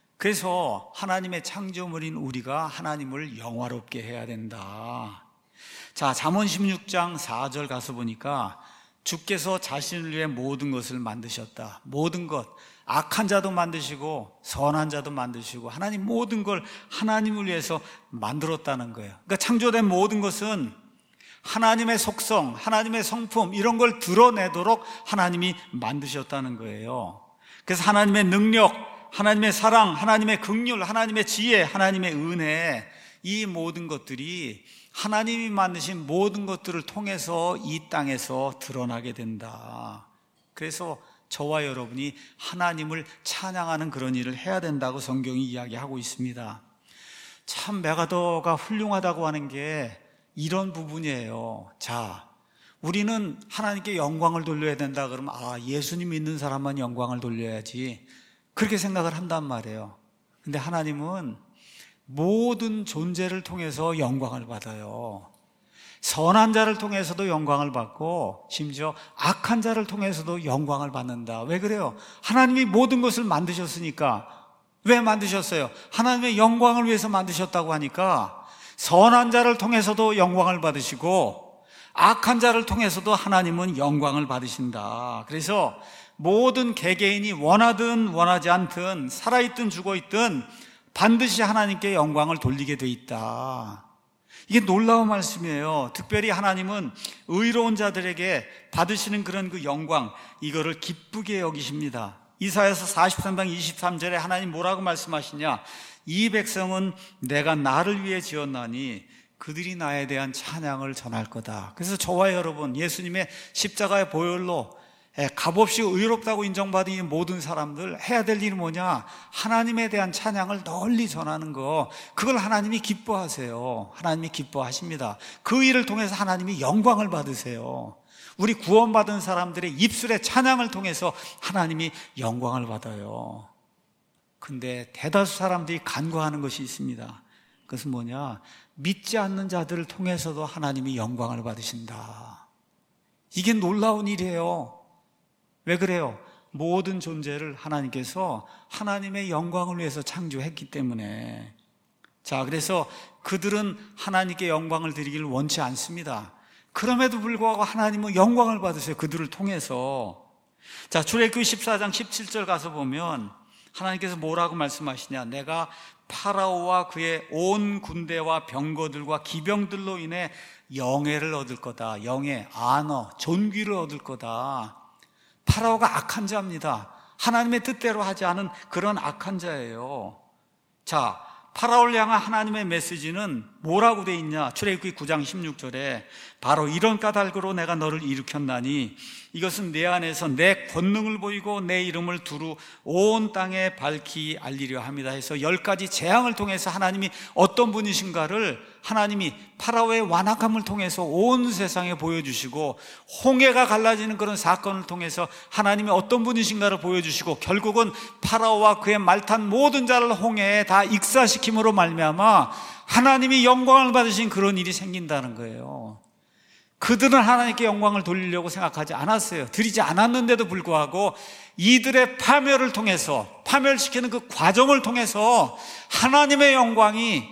그래서 하나님의 창조물인 우리가 하나님을 영화롭게 해야 된다. 자, 잠언 십육 장 사 절 가서 보니까 주께서 자신을 위해 모든 것을 만드셨다. 모든 것, 악한 자도 만드시고 선한 자도 만드시고 하나님 모든 걸 하나님을 위해서 만들었다는 거예요. 그러니까 창조된 모든 것은 하나님의 속성, 하나님의 성품, 이런 걸 드러내도록 하나님이 만드셨다는 거예요. 그래서 하나님의 능력, 하나님의 사랑, 하나님의 긍휼, 하나님의 지혜, 하나님의 은혜, 이 모든 것들이 하나님이 만드신 모든 것들을 통해서 이 땅에서 드러나게 된다. 그래서 저와 여러분이 하나님을 찬양하는 그런 일을 해야 된다고 성경이 이야기하고 있습니다. 참 메가더가 훌륭하다고 하는 게 이런 부분이에요. 자, 우리는 하나님께 영광을 돌려야 된다 그러면 아, 예수님 믿는 사람만 영광을 돌려야지, 그렇게 생각을 한단 말이에요. 근데 하나님은 모든 존재를 통해서 영광을 받아요. 선한 자를 통해서도 영광을 받고 심지어 악한 자를 통해서도 영광을 받는다. 왜 그래요? 하나님이 모든 것을 만드셨으니까. 왜 만드셨어요? 하나님의 영광을 위해서 만드셨다고 하니까 선한 자를 통해서도 영광을 받으시고 악한 자를 통해서도 하나님은 영광을 받으신다. 그래서 모든 개개인이 원하든 원하지 않든 살아있든 죽어있든 반드시 하나님께 영광을 돌리게 돼 있다. 이게 놀라운 말씀이에요. 특별히 하나님은 의로운 자들에게 받으시는 그런 그 영광, 이거를 기쁘게 여기십니다. 이사야서 사십삼 장 이십삼 절에 하나님 뭐라고 말씀하시냐? 이 백성은 내가 나를 위해 지었나니 그들이 나에 대한 찬양을 전할 거다. 그래서 저와 여러분, 예수님의 십자가의 보혈로 값없이 의롭다고 인정받은 이 모든 사람들 해야 될 일이 뭐냐? 하나님에 대한 찬양을 널리 전하는 거. 그걸 하나님이 기뻐하세요. 하나님이 기뻐하십니다. 그 일을 통해서 하나님이 영광을 받으세요. 우리 구원받은 사람들의 입술의 찬양을 통해서 하나님이 영광을 받아요. 근데 대다수 사람들이 간과하는 것이 있습니다. 그것은 뭐냐? 믿지 않는 자들을 통해서도 하나님이 영광을 받으신다. 이게 놀라운 일이에요. 왜 그래요? 모든 존재를 하나님께서 하나님의 영광을 위해서 창조했기 때문에. 자, 그래서 그들은 하나님께 영광을 드리기를 원치 않습니다. 그럼에도 불구하고 하나님은 영광을 받으세요. 그들을 통해서. 자, 출애굽기 십사 장 십칠 절 가서 보면 하나님께서 뭐라고 말씀하시냐? 내가 파라오와 그의 온 군대와 병거들과 기병들로 인해 영예를 얻을 거다. 영예, 안어, 존귀를 얻을 거다. 파라오가 악한 자입니다. 하나님의 뜻대로 하지 않은 그런 악한 자예요. 자, 파라오를 향한 하나님의 메시지는 뭐라고 돼 있냐? 출애굽기 구 장 십육 절에 바로 이런 까닭으로 내가 너를 일으켰나니 이것은 내 안에서 내 권능을 보이고 내 이름을 두루 온 땅에 밝히 알리려 합니다 해서 열 가지 재앙을 통해서 하나님이 어떤 분이신가를 하나님이 파라오의 완악함을 통해서 온 세상에 보여주시고, 홍해가 갈라지는 그런 사건을 통해서 하나님이 어떤 분이신가를 보여주시고, 결국은 파라오와 그의 말 탄 모든 자를 홍해에 다 익사시킴으로 말미암아 하나님이 영광을 받으신 그런 일이 생긴다는 거예요. 그들은 하나님께 영광을 돌리려고 생각하지 않았어요. 드리지 않았는데도 불구하고 이들의 파멸을 통해서, 파멸시키는 그 과정을 통해서 하나님의 영광이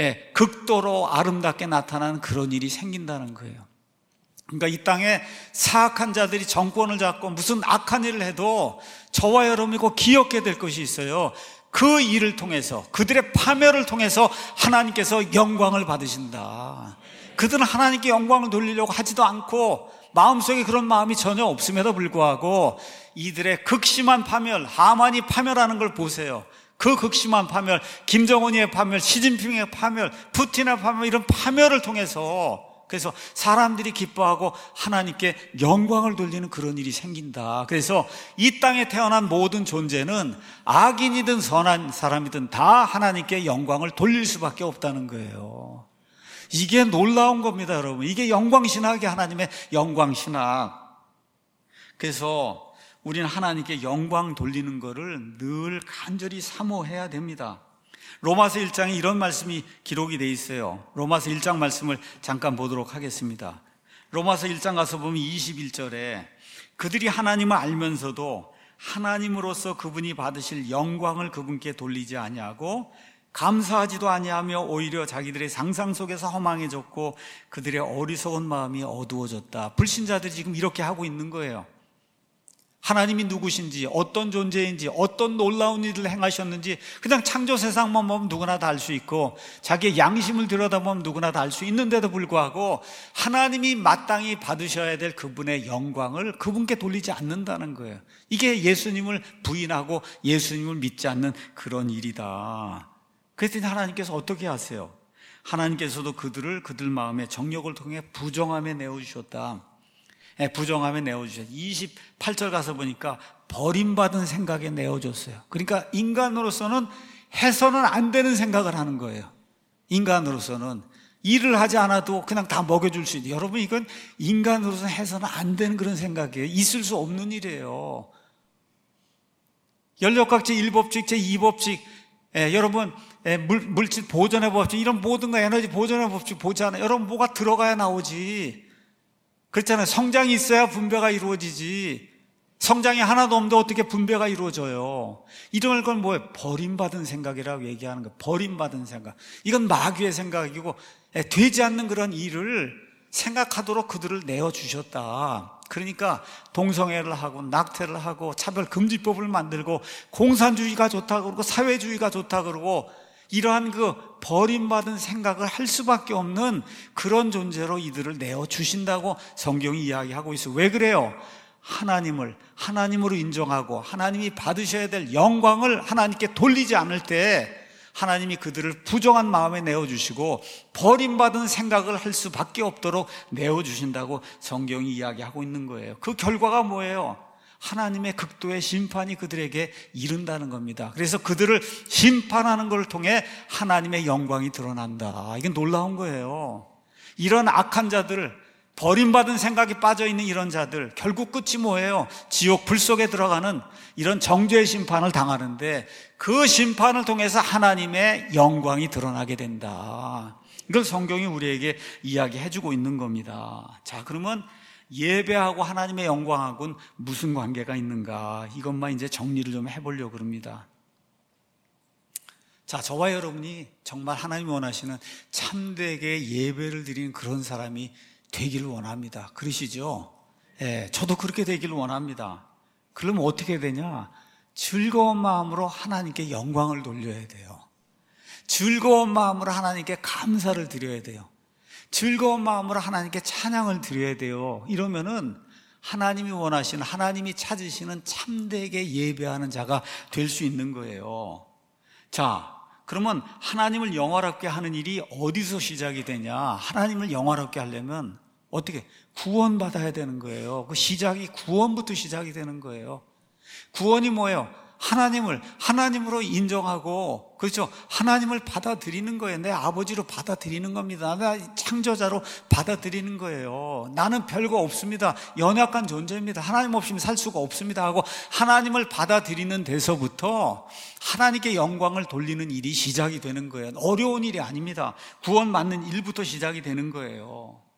극도로 아름답게 나타나는 그런 일이 생긴다는 거예요. 그러니까 이 땅에 사악한 자들이 정권을 잡고 무슨 악한 일을 해도 저와 여러분이 꼭 기억해야 될 것이 있어요. 그 일을 통해서, 그들의 파멸을 통해서 하나님께서 영광을 받으신다. 그들은 하나님께 영광을 돌리려고 하지도 않고 마음속에 그런 마음이 전혀 없음에도 불구하고 이들의 극심한 파멸, 하만이 파멸하는 걸 보세요. 그 극심한 파멸, 김정은이의 파멸, 시진핑의 파멸, 푸틴의 파멸, 이런 파멸을 통해서 그래서 사람들이 기뻐하고 하나님께 영광을 돌리는 그런 일이 생긴다. 그래서 이 땅에 태어난 모든 존재는 악인이든 선한 사람이든 다 하나님께 영광을 돌릴 수밖에 없다는 거예요. 이게 놀라운 겁니다, 여러분. 이게 영광신학이 하나님의 영광신학. 그래서 우리는 하나님께 영광 돌리는 것을 늘 간절히 사모해야 됩니다. 로마서 일 장에 이런 말씀이 기록이 되어 있어요. 로마서 일 장 말씀을 잠깐 보도록 하겠습니다. 로마서 일 장 가서 보면 이십일 절에 그들이 하나님을 알면서도 하나님으로서 그분이 받으실 영광을 그분께 돌리지 아니하고 감사하지도 아니하며 오히려 자기들의 상상 속에서 허망해졌고 그들의 어리석은 마음이 어두워졌다. 불신자들이 지금 이렇게 하고 있는 거예요. 하나님이 누구신지, 어떤 존재인지, 어떤 놀라운 일을 행하셨는지 그냥 창조 세상만 보면 누구나 다 알 수 있고 자기의 양심을 들여다보면 누구나 다 알 수 있는데도 불구하고 하나님이 마땅히 받으셔야 될 그분의 영광을 그분께 돌리지 않는다는 거예요. 이게 예수님을 부인하고 예수님을 믿지 않는 그런 일이다. 그랬더니 하나님께서 어떻게 하세요? 하나님께서도 그들을 그들 마음의 정욕을 통해 부정함에 내어주셨다. 부정함에 내어주셨어요. 이십팔 절 가서 보니까 버림받은 생각에 내어줬어요. 그러니까 인간으로서는 해서는 안 되는 생각을 하는 거예요. 인간으로서는 일을 하지 않아도 그냥 다 먹여줄 수 있는, 여러분 이건 인간으로서는 해서는 안 되는 그런 생각이에요. 있을 수 없는 일이에요. 연력학 제일 법칙, 제이 법칙, 예, 여러분 예, 물, 물질 보존의 법칙, 이런 모든 거 에너지 보존의 법칙 보잖아요. 여러분 뭐가 들어가야 나오지. 그렇잖아요. 성장이 있어야 분배가 이루어지지. 성장이 하나도 없는데 어떻게 분배가 이루어져요? 이런 걸 뭐예요? 버림받은 생각이라고 얘기하는 거예요. 버림받은 생각. 이건 마귀의 생각이고 되지 않는 그런 일을 생각하도록 그들을 내어주셨다. 그러니까 동성애를 하고 낙태를 하고 차별금지법을 만들고 공산주의가 좋다 그러고 사회주의가 좋다 그러고 이러한 그 버림받은 생각을 할 수밖에 없는 그런 존재로 이들을 내어주신다고 성경이 이야기하고 있어요. 왜 그래요? 하나님을 하나님으로 인정하고 하나님이 받으셔야 될 영광을 하나님께 돌리지 않을 때 하나님이 그들을 부정한 마음에 내어주시고 버림받은 생각을 할 수밖에 없도록 내어주신다고 성경이 이야기하고 있는 거예요. 그 결과가 뭐예요? 하나님의 극도의 심판이 그들에게 이른다는 겁니다. 그래서 그들을 심판하는 것을 통해 하나님의 영광이 드러난다. 이건 놀라운 거예요. 이런 악한 자들, 버림받은 생각이 빠져있는 이런 자들, 결국 끝이 뭐예요? 지옥 불 속에 들어가는 이런 정죄의 심판을 당하는데 그 심판을 통해서 하나님의 영광이 드러나게 된다. 이걸 성경이 우리에게 이야기해주고 있는 겁니다. 자, 그러면 예배하고 하나님의 영광하고는 무슨 관계가 있는가? 이것만 이제 정리를 좀 해보려고 합니다. 자, 저와 여러분이 정말 하나님이 원하시는 참되게 예배를 드리는 그런 사람이 되기를 원합니다. 그러시죠? 예, 저도 그렇게 되기를 원합니다. 그러면 어떻게 되냐? 즐거운 마음으로 하나님께 영광을 돌려야 돼요. 즐거운 마음으로 하나님께 감사를 드려야 돼요. 즐거운 마음으로 하나님께 찬양을 드려야 돼요. 이러면은 하나님이 원하시는, 하나님이 찾으시는 참되게 예배하는 자가 될 수 있는 거예요. 자, 그러면 하나님을 영화롭게 하는 일이 어디서 시작이 되냐? 하나님을 영화롭게 하려면 어떻게? 구원받아야 되는 거예요. 그 시작이 구원부터 시작이 되는 거예요. 구원이 뭐예요? 하나님을 하나님으로 인정하고, 그렇죠? 하나님을 받아들이는 거예요. 내 아버지로 받아들이는 겁니다. 나 창조자로 받아들이는 거예요. 나는 별거 없습니다. 연약한 존재입니다. 하나님 없이는 살 수가 없습니다 하고 하나님을 받아들이는 데서부터 하나님께 영광을 돌리는 일이 시작이 되는 거예요. 어려운 일이 아닙니다. 구원받는 일부터 시작이 되는 거예요.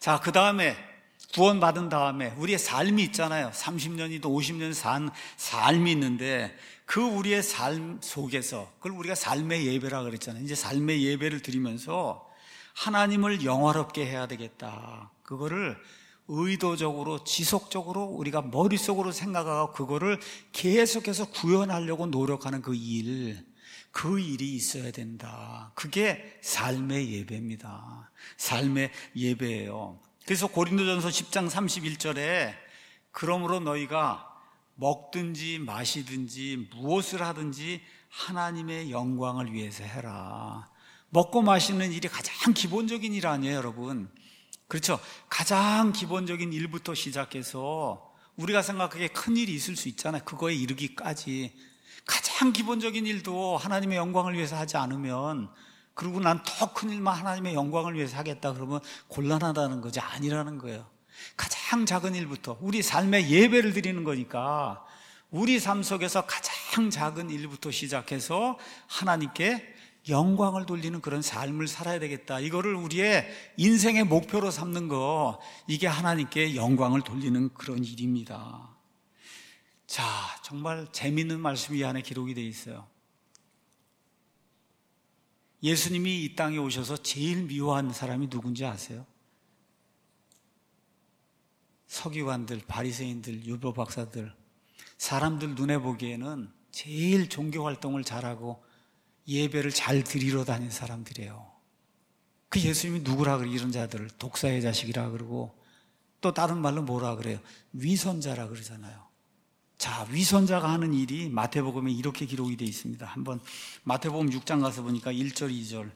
자, 그 다음에 구원받은 다음에 우리의 삶이 있잖아요. 삼십 년이든 오십 년 산 삶이 있는데 그 우리의 삶 속에서 그걸 우리가 삶의 예배라 그랬잖아요. 이제 삶의 예배를 드리면서 하나님을 영화롭게 해야 되겠다. 그거를 의도적으로 지속적으로 우리가 머릿속으로 생각하고 그거를 계속해서 구현하려고 노력하는 그 일, 그 일이 있어야 된다. 그게 삶의 예배입니다. 삶의 예배예요. 그래서 고린도전서 십 장 삼십일 절에 그러므로 너희가 먹든지 마시든지 무엇을 하든지 하나님의 영광을 위해서 해라. 먹고 마시는 일이 가장 기본적인 일 아니에요, 여러분? 그렇죠? 가장 기본적인 일부터 시작해서 우리가 생각하기에 큰 일이 있을 수 있잖아요. 그거에 이르기까지 가장 기본적인 일도 하나님의 영광을 위해서 하지 않으면, 그리고 난 더 큰 일만 하나님의 영광을 위해서 하겠다 그러면 곤란하다는 거지, 아니라는 거예요. 가장 작은 일부터 우리 삶의 예배를 드리는 거니까 우리 삶 속에서 가장 작은 일부터 시작해서 하나님께 영광을 돌리는 그런 삶을 살아야 되겠다. 이거를 우리의 인생의 목표로 삼는 거, 이게 하나님께 영광을 돌리는 그런 일입니다. 자, 정말 재미있는 말씀이 이 안에 기록이 되어 있어요. 예수님이 이 땅에 오셔서 제일 미워한 사람이 누군지 아세요? 서기관들, 바리새인들, 율법 박사들, 사람들 눈에 보기에는 제일 종교 활동을 잘하고 예배를 잘 드리러 다니는 사람들이에요. 그 예수님이 누구라 그래요? 이런 자들을 독사의 자식이라 그러고, 또 다른 말로 뭐라 그래요? 위선자라 그러잖아요. 자, 위선자가 하는 일이 마태복음에 이렇게 기록이 되어 있습니다. 한번 마태복음 육 장 가서 보니까 일 절 이 절,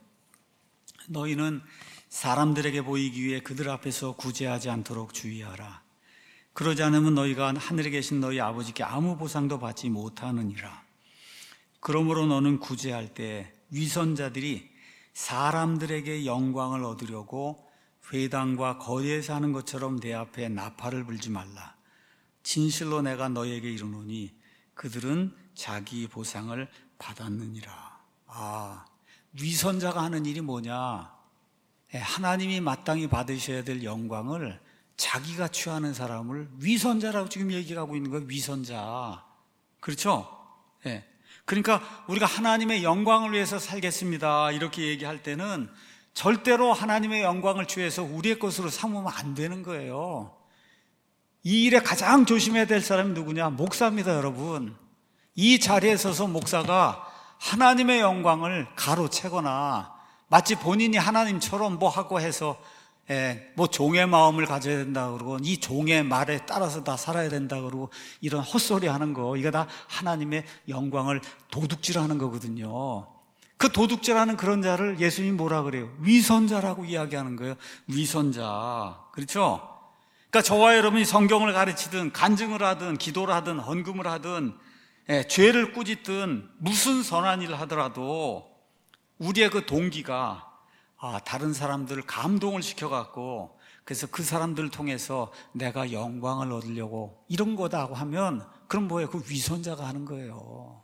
너희는 사람들에게 보이기 위해 그들 앞에서 구제하지 않도록 주의하라. 그러지 않으면 너희가 하늘에 계신 너희 아버지께 아무 보상도 받지 못하느니라. 그러므로 너는 구제할 때 위선자들이 사람들에게 영광을 얻으려고 회당과 거리에서 하는 것처럼 내 앞에 나팔을 불지 말라. 진실로 내가 너희에게 이르노니 그들은 자기 보상을 받았느니라. 아, 위선자가 하는 일이 뭐냐? 하나님이 마땅히 받으셔야 될 영광을 자기가 취하는 사람을 위선자라고 지금 얘기하고 있는 거예요. 위선자. 그렇죠? 예. 그러니까 우리가 하나님의 영광을 위해서 살겠습니다 이렇게 얘기할 때는 절대로 하나님의 영광을 취해서 우리의 것으로 삼으면 안 되는 거예요. 이 일에 가장 조심해야 될 사람이 누구냐? 목사입니다, 여러분. 이 자리에 서서 목사가 하나님의 영광을 가로채거나 마치 본인이 하나님처럼 뭐 하고 해서 예, 뭐 종의 마음을 가져야 된다 그러고 이 종의 말에 따라서 다 살아야 된다 그러고 이런 헛소리 하는 거, 이거 다 하나님의 영광을 도둑질하는 거거든요. 그 도둑질하는 그런 자를 예수님이 뭐라 그래요? 위선자라고 이야기하는 거예요. 위선자. 그렇죠? 그러니까 저와 여러분이 성경을 가르치든 간증을 하든 기도를 하든 헌금을 하든 예, 죄를 꾸짖든 무슨 선한 일을 하더라도 우리의 그 동기가 아, 다른 사람들을 감동을 시켜갖고 그래서 그 사람들을 통해서 내가 영광을 얻으려고 이런 거다고 하면 그럼 뭐예요? 그 위선자가 하는 거예요.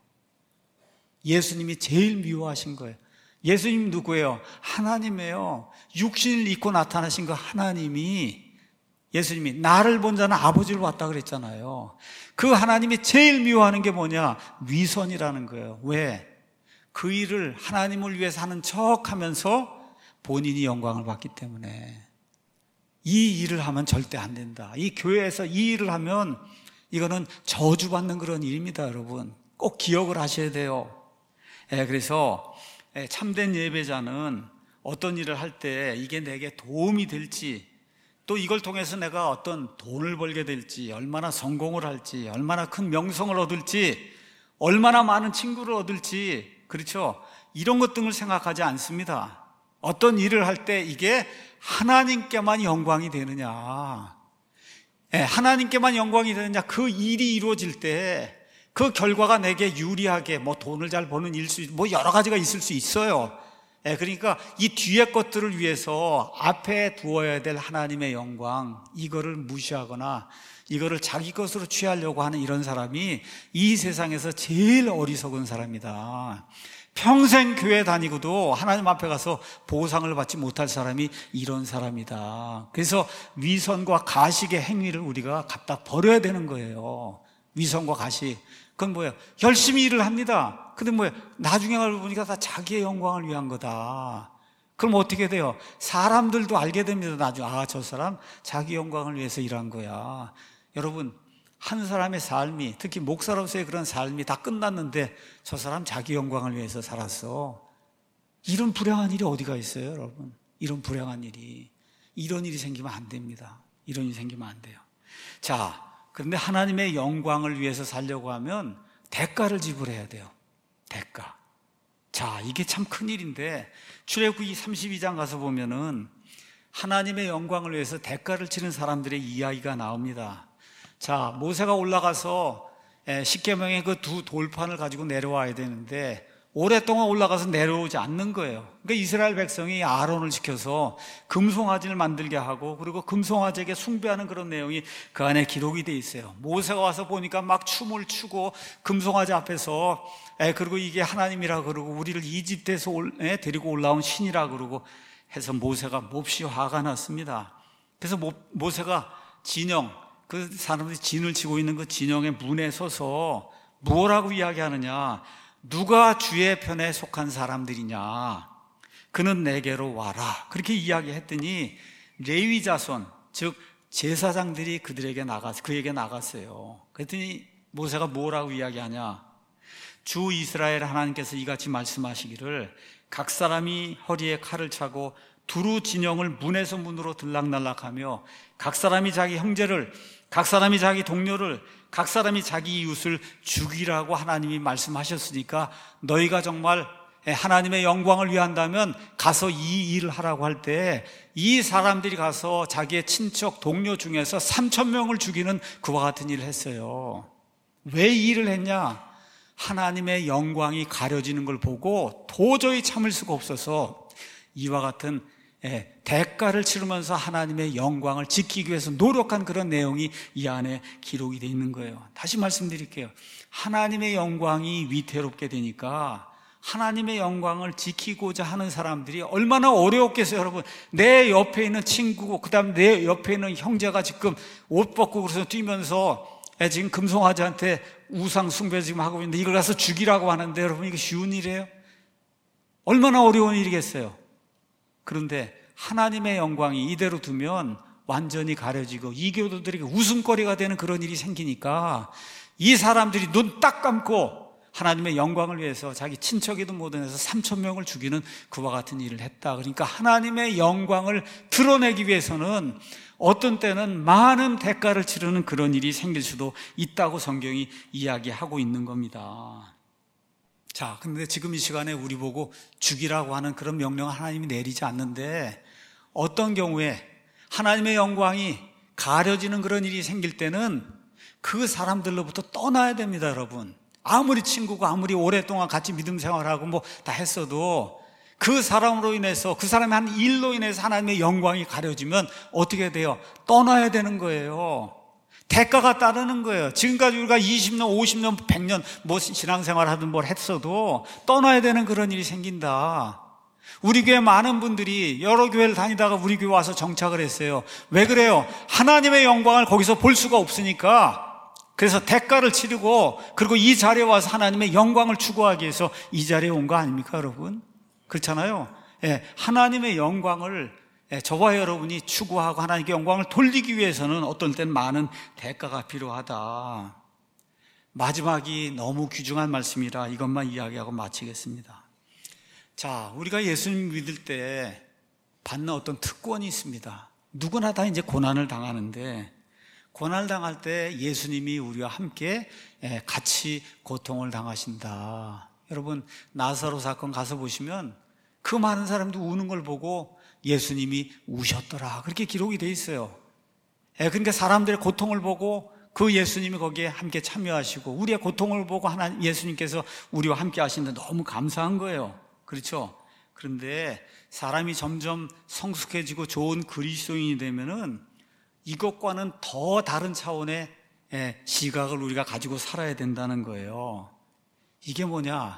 예수님이 제일 미워하신 거예요. 예수님 누구예요? 하나님이에요. 육신을 입고 나타나신 그 하나님이, 예수님이 나를 본 자는 아버지를 봤다 그랬잖아요. 그 하나님이 제일 미워하는 게 뭐냐? 위선이라는 거예요. 왜? 그 일을 하나님을 위해서 하는 척 하면서 본인이 영광을 받기 때문에. 이 일을 하면 절대 안 된다. 이 교회에서 이 일을 하면 이거는 저주받는 그런 일입니다, 여러분. 꼭 기억을 하셔야 돼요. 예, 그래서 참된 예배자는 어떤 일을 할 때 이게 내게 도움이 될지, 또 이걸 통해서 내가 어떤 돈을 벌게 될지, 얼마나 성공을 할지, 얼마나 큰 명성을 얻을지, 얼마나 많은 친구를 얻을지, 그렇죠? 이런 것 등을 생각하지 않습니다. 어떤 일을 할 때 이게 하나님께만 영광이 되느냐, 예, 하나님께만 영광이 되느냐, 그 일이 이루어질 때 그 결과가 내게 유리하게 뭐 돈을 잘 버는 일 수, 뭐 여러 가지가 있을 수 있어요. 예, 그러니까 이 뒤에 것들을 위해서 앞에 두어야 될 하나님의 영광, 이거를 무시하거나 이거를 자기 것으로 취하려고 하는 이런 사람이 이 세상에서 제일 어리석은 사람이다. 평생 교회 다니고도 하나님 앞에 가서 보상을 받지 못할 사람이 이런 사람이다. 그래서 위선과 가식의 행위를 우리가 갖다 버려야 되는 거예요. 위선과 가식. 그건 뭐예요? 열심히 일을 합니다. 근데 뭐예요? 나중에 알고 보니까 다 자기의 영광을 위한 거다. 그럼 어떻게 돼요? 사람들도 알게 됩니다. 나중에 아, 저 사람 자기 영광을 위해서 일한 거야. 여러분, 한 사람의 삶이, 특히 목사로서의 그런 삶이 다 끝났는데 저 사람 자기 영광을 위해서 살았어. 이런 불행한 일이 어디가 있어요, 여러분? 이런 불행한 일이. 이런 일이 생기면 안 됩니다. 이런 일이 생기면 안 돼요. 자, 그런데 하나님의 영광을 위해서 살려고 하면 대가를 지불해야 돼요. 대가. 자, 이게 참 큰일인데 출애굽기 삼십이 장 가서 보면은 하나님의 영광을 위해서 대가를 치는 사람들의 이야기가 나옵니다. 자, 모세가 올라가서 십계명의 그 두 돌판을 가지고 내려와야 되는데 오랫동안 올라가서 내려오지 않는 거예요. 그러니까 이스라엘 백성이 아론을 시켜서 금송아지를 만들게 하고, 그리고 금송아지에게 숭배하는 그런 내용이 그 안에 기록이 돼 있어요. 모세가 와서 보니까 막 춤을 추고 금송아지 앞에서 에, 그리고 이게 하나님이라 그러고 우리를 이집트에서 올, 에, 데리고 올라온 신이라 그러고 해서 모세가 몹시 화가 났습니다. 그래서 모, 모세가 진영, 그 사람들이 진을 치고 있는 그 진영의 문에 서서 뭐라고 이야기하느냐? 누가 주의 편에 속한 사람들이냐? 그는 내게로 와라. 그렇게 이야기했더니 레위 자손, 즉 제사장들이 그들에게 나갔, 그에게 나갔어요. 그랬더니 모세가 뭐라고 이야기하냐? 주 이스라엘 하나님께서 이같이 말씀하시기를 각 사람이 허리에 칼을 차고 두루 진영을 문에서 문으로 들락날락하며 각 사람이 자기 형제를, 각 사람이 자기 동료를, 각 사람이 자기 이웃을 죽이라고 하나님이 말씀하셨으니까 너희가 정말 하나님의 영광을 위한다면 가서 이 일을 하라고 할 때 이 사람들이 가서 자기의 친척 동료 중에서 삼천 명을 죽이는 그와 같은 일을 했어요. 왜 이 일을 했냐? 하나님의 영광이 가려지는 걸 보고 도저히 참을 수가 없어서 이와 같은 예, 대가를 치르면서 하나님의 영광을 지키기 위해서 노력한 그런 내용이 이 안에 기록이 되어 있는 거예요. 다시 말씀드릴게요. 하나님의 영광이 위태롭게 되니까 하나님의 영광을 지키고자 하는 사람들이 얼마나 어려웠겠어요, 여러분. 내 옆에 있는 친구고 그 다음에 내 옆에 있는 형제가 지금 옷 벗고 그래서 뛰면서 예, 지금 금송아지한테 우상 숭배 지금 하고 있는데 이걸 가서 죽이라고 하는데 여러분, 이게 쉬운 일이에요? 얼마나 어려운 일이겠어요? 그런데 하나님의 영광이 이대로 두면 완전히 가려지고 이교도들에게 웃음거리가 되는 그런 일이 생기니까 이 사람들이 눈 딱 감고 하나님의 영광을 위해서 자기 친척에도 못 해서 삼천 명을 죽이는 그와 같은 일을 했다. 그러니까 하나님의 영광을 드러내기 위해서는 어떤 때는 많은 대가를 치르는 그런 일이 생길 수도 있다고 성경이 이야기하고 있는 겁니다. 자, 근데 지금 이 시간에 우리 보고 죽이라고 하는 그런 명령을 하나님이 내리지 않는데 어떤 경우에 하나님의 영광이 가려지는 그런 일이 생길 때는 그 사람들로부터 떠나야 됩니다, 여러분. 아무리 친구고 아무리 오랫동안 같이 믿음 생활하고 뭐 다 했어도 그 사람으로 인해서, 그 사람의 한 일로 인해서 하나님의 영광이 가려지면 어떻게 돼요? 떠나야 되는 거예요. 대가가 따르는 거예요. 지금까지 우리가 이십 년, 오십 년, 백 년 뭐 신앙생활 하든 뭘 했어도 떠나야 되는 그런 일이 생긴다. 우리 교회 많은 분들이 여러 교회를 다니다가 우리 교회 와서 정착을 했어요. 왜 그래요? 하나님의 영광을 거기서 볼 수가 없으니까. 그래서 대가를 치르고 그리고 이 자리에 와서 하나님의 영광을 추구하기 위해서 이 자리에 온 거 아닙니까, 여러분? 그렇잖아요. 예, 하나님의 영광을 예, 저와 여러분이 추구하고 하나님께 영광을 돌리기 위해서는 어떤 때는 많은 대가가 필요하다. 마지막이 너무 귀중한 말씀이라 이것만 이야기하고 마치겠습니다. 자, 우리가 예수님 믿을 때 받는 어떤 특권이 있습니다. 누구나 다 이제 고난을 당하는데 고난을 당할 때 예수님이 우리와 함께 같이 고통을 당하신다. 여러분, 나사로 사건 가서 보시면 그 많은 사람도 우는 걸 보고 예수님이 우셨더라, 그렇게 기록이 돼 있어요. 그러니까 사람들의 고통을 보고 그 예수님이 거기에 함께 참여하시고 우리의 고통을 보고 하나님 예수님께서 우리와 함께 하시는데 너무 감사한 거예요. 그렇죠? 그런데 사람이 점점 성숙해지고 좋은 그리스도인이 되면은 이것과는 더 다른 차원의 시각을 우리가 가지고 살아야 된다는 거예요. 이게 뭐냐?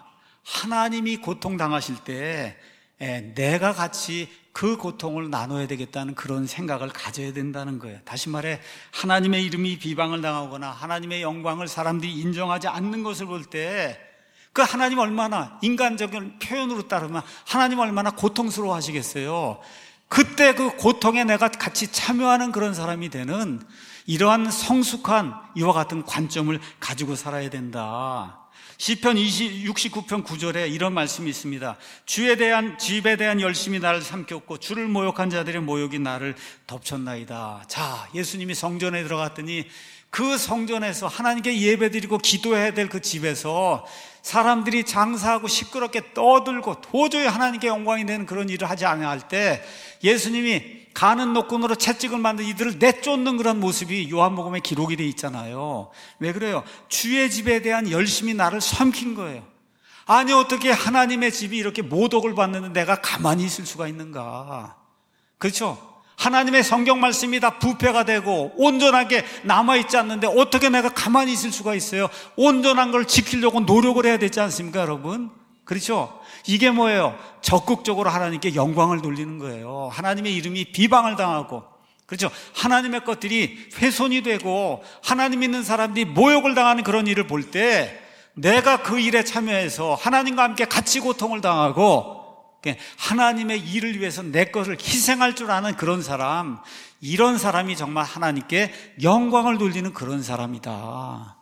하나님이 고통당하실 때 내가 같이 그 고통을 나눠야 되겠다는 그런 생각을 가져야 된다는 거예요. 다시 말해, 하나님의 이름이 비방을 당하거나 하나님의 영광을 사람들이 인정하지 않는 것을 볼 때 그 하나님 얼마나, 인간적인 표현으로 따르면 하나님 얼마나 고통스러워 하시겠어요. 그때 그 고통에 내가 같이 참여하는 그런 사람이 되는 이러한 성숙한 이와 같은 관점을 가지고 살아야 된다. 시편 육십구 편 구 절에 이런 말씀이 있습니다. 주에 대한, 집에 대한 열심이 나를 삼켰고 주를 모욕한 자들의 모욕이 나를 덮쳤나이다. 자, 예수님이 성전에 들어갔더니 그 성전에서 하나님께 예배드리고 기도해야 될 그 집에서 사람들이 장사하고 시끄럽게 떠들고 도저히 하나님께 영광이 되는 그런 일을 하지 않을 때 예수님이 가는 노끈으로 채찍을 만든 이들을 내쫓는 그런 모습이 요한복음에 기록이 되어 있잖아요. 왜 그래요? 주의 집에 대한 열심이 나를 삼킨 거예요. 아니, 어떻게 하나님의 집이 이렇게 모독을 받는데 내가 가만히 있을 수가 있는가? 그렇죠? 하나님의 성경 말씀이 다 부패가 되고 온전하게 남아있지 않는데 어떻게 내가 가만히 있을 수가 있어요? 온전한 걸 지키려고 노력을 해야 되지 않습니까, 여러분? 그렇죠? 이게 뭐예요? 적극적으로 하나님께 영광을 돌리는 거예요. 하나님의 이름이 비방을 당하고, 그렇죠? 하나님의 것들이 훼손이 되고 하나님 믿는 사람들이 모욕을 당하는 그런 일을 볼 때 내가 그 일에 참여해서 하나님과 함께 같이 고통을 당하고 하나님의 일을 위해서 내 것을 희생할 줄 아는 그런 사람, 이런 사람이 정말 하나님께 영광을 돌리는 그런 사람이다.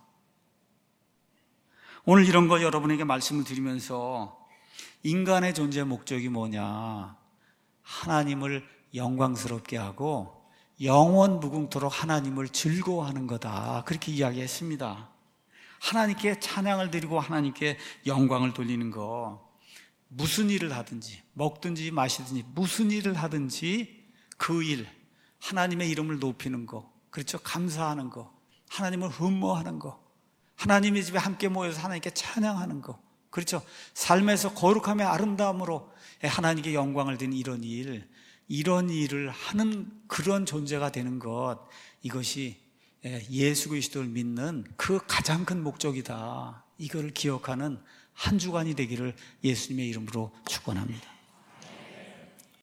오늘 이런 거 여러분에게 말씀을 드리면서 인간의 존재 목적이 뭐냐? 하나님을 영광스럽게 하고 영원 무궁토록 하나님을 즐거워하는 거다. 그렇게 이야기했습니다. 하나님께 찬양을 드리고 하나님께 영광을 돌리는 거. 무슨 일을 하든지, 먹든지 마시든지 무슨 일을 하든지 그 일, 하나님의 이름을 높이는 거, 그렇죠? 감사하는 거, 하나님을 흠모하는 거, 하나님의 집에 함께 모여서 하나님께 찬양하는 거, 그렇죠? 삶에서 거룩함의 아름다움으로 하나님께 영광을 드리는 이런 일, 이런 일을 하는 그런 존재가 되는 것, 이것이 예수 그리스도를 믿는 그 가장 큰 목적이다. 이거를 기억하는 한 주간이 되기를 예수님의 이름으로 축원합니다.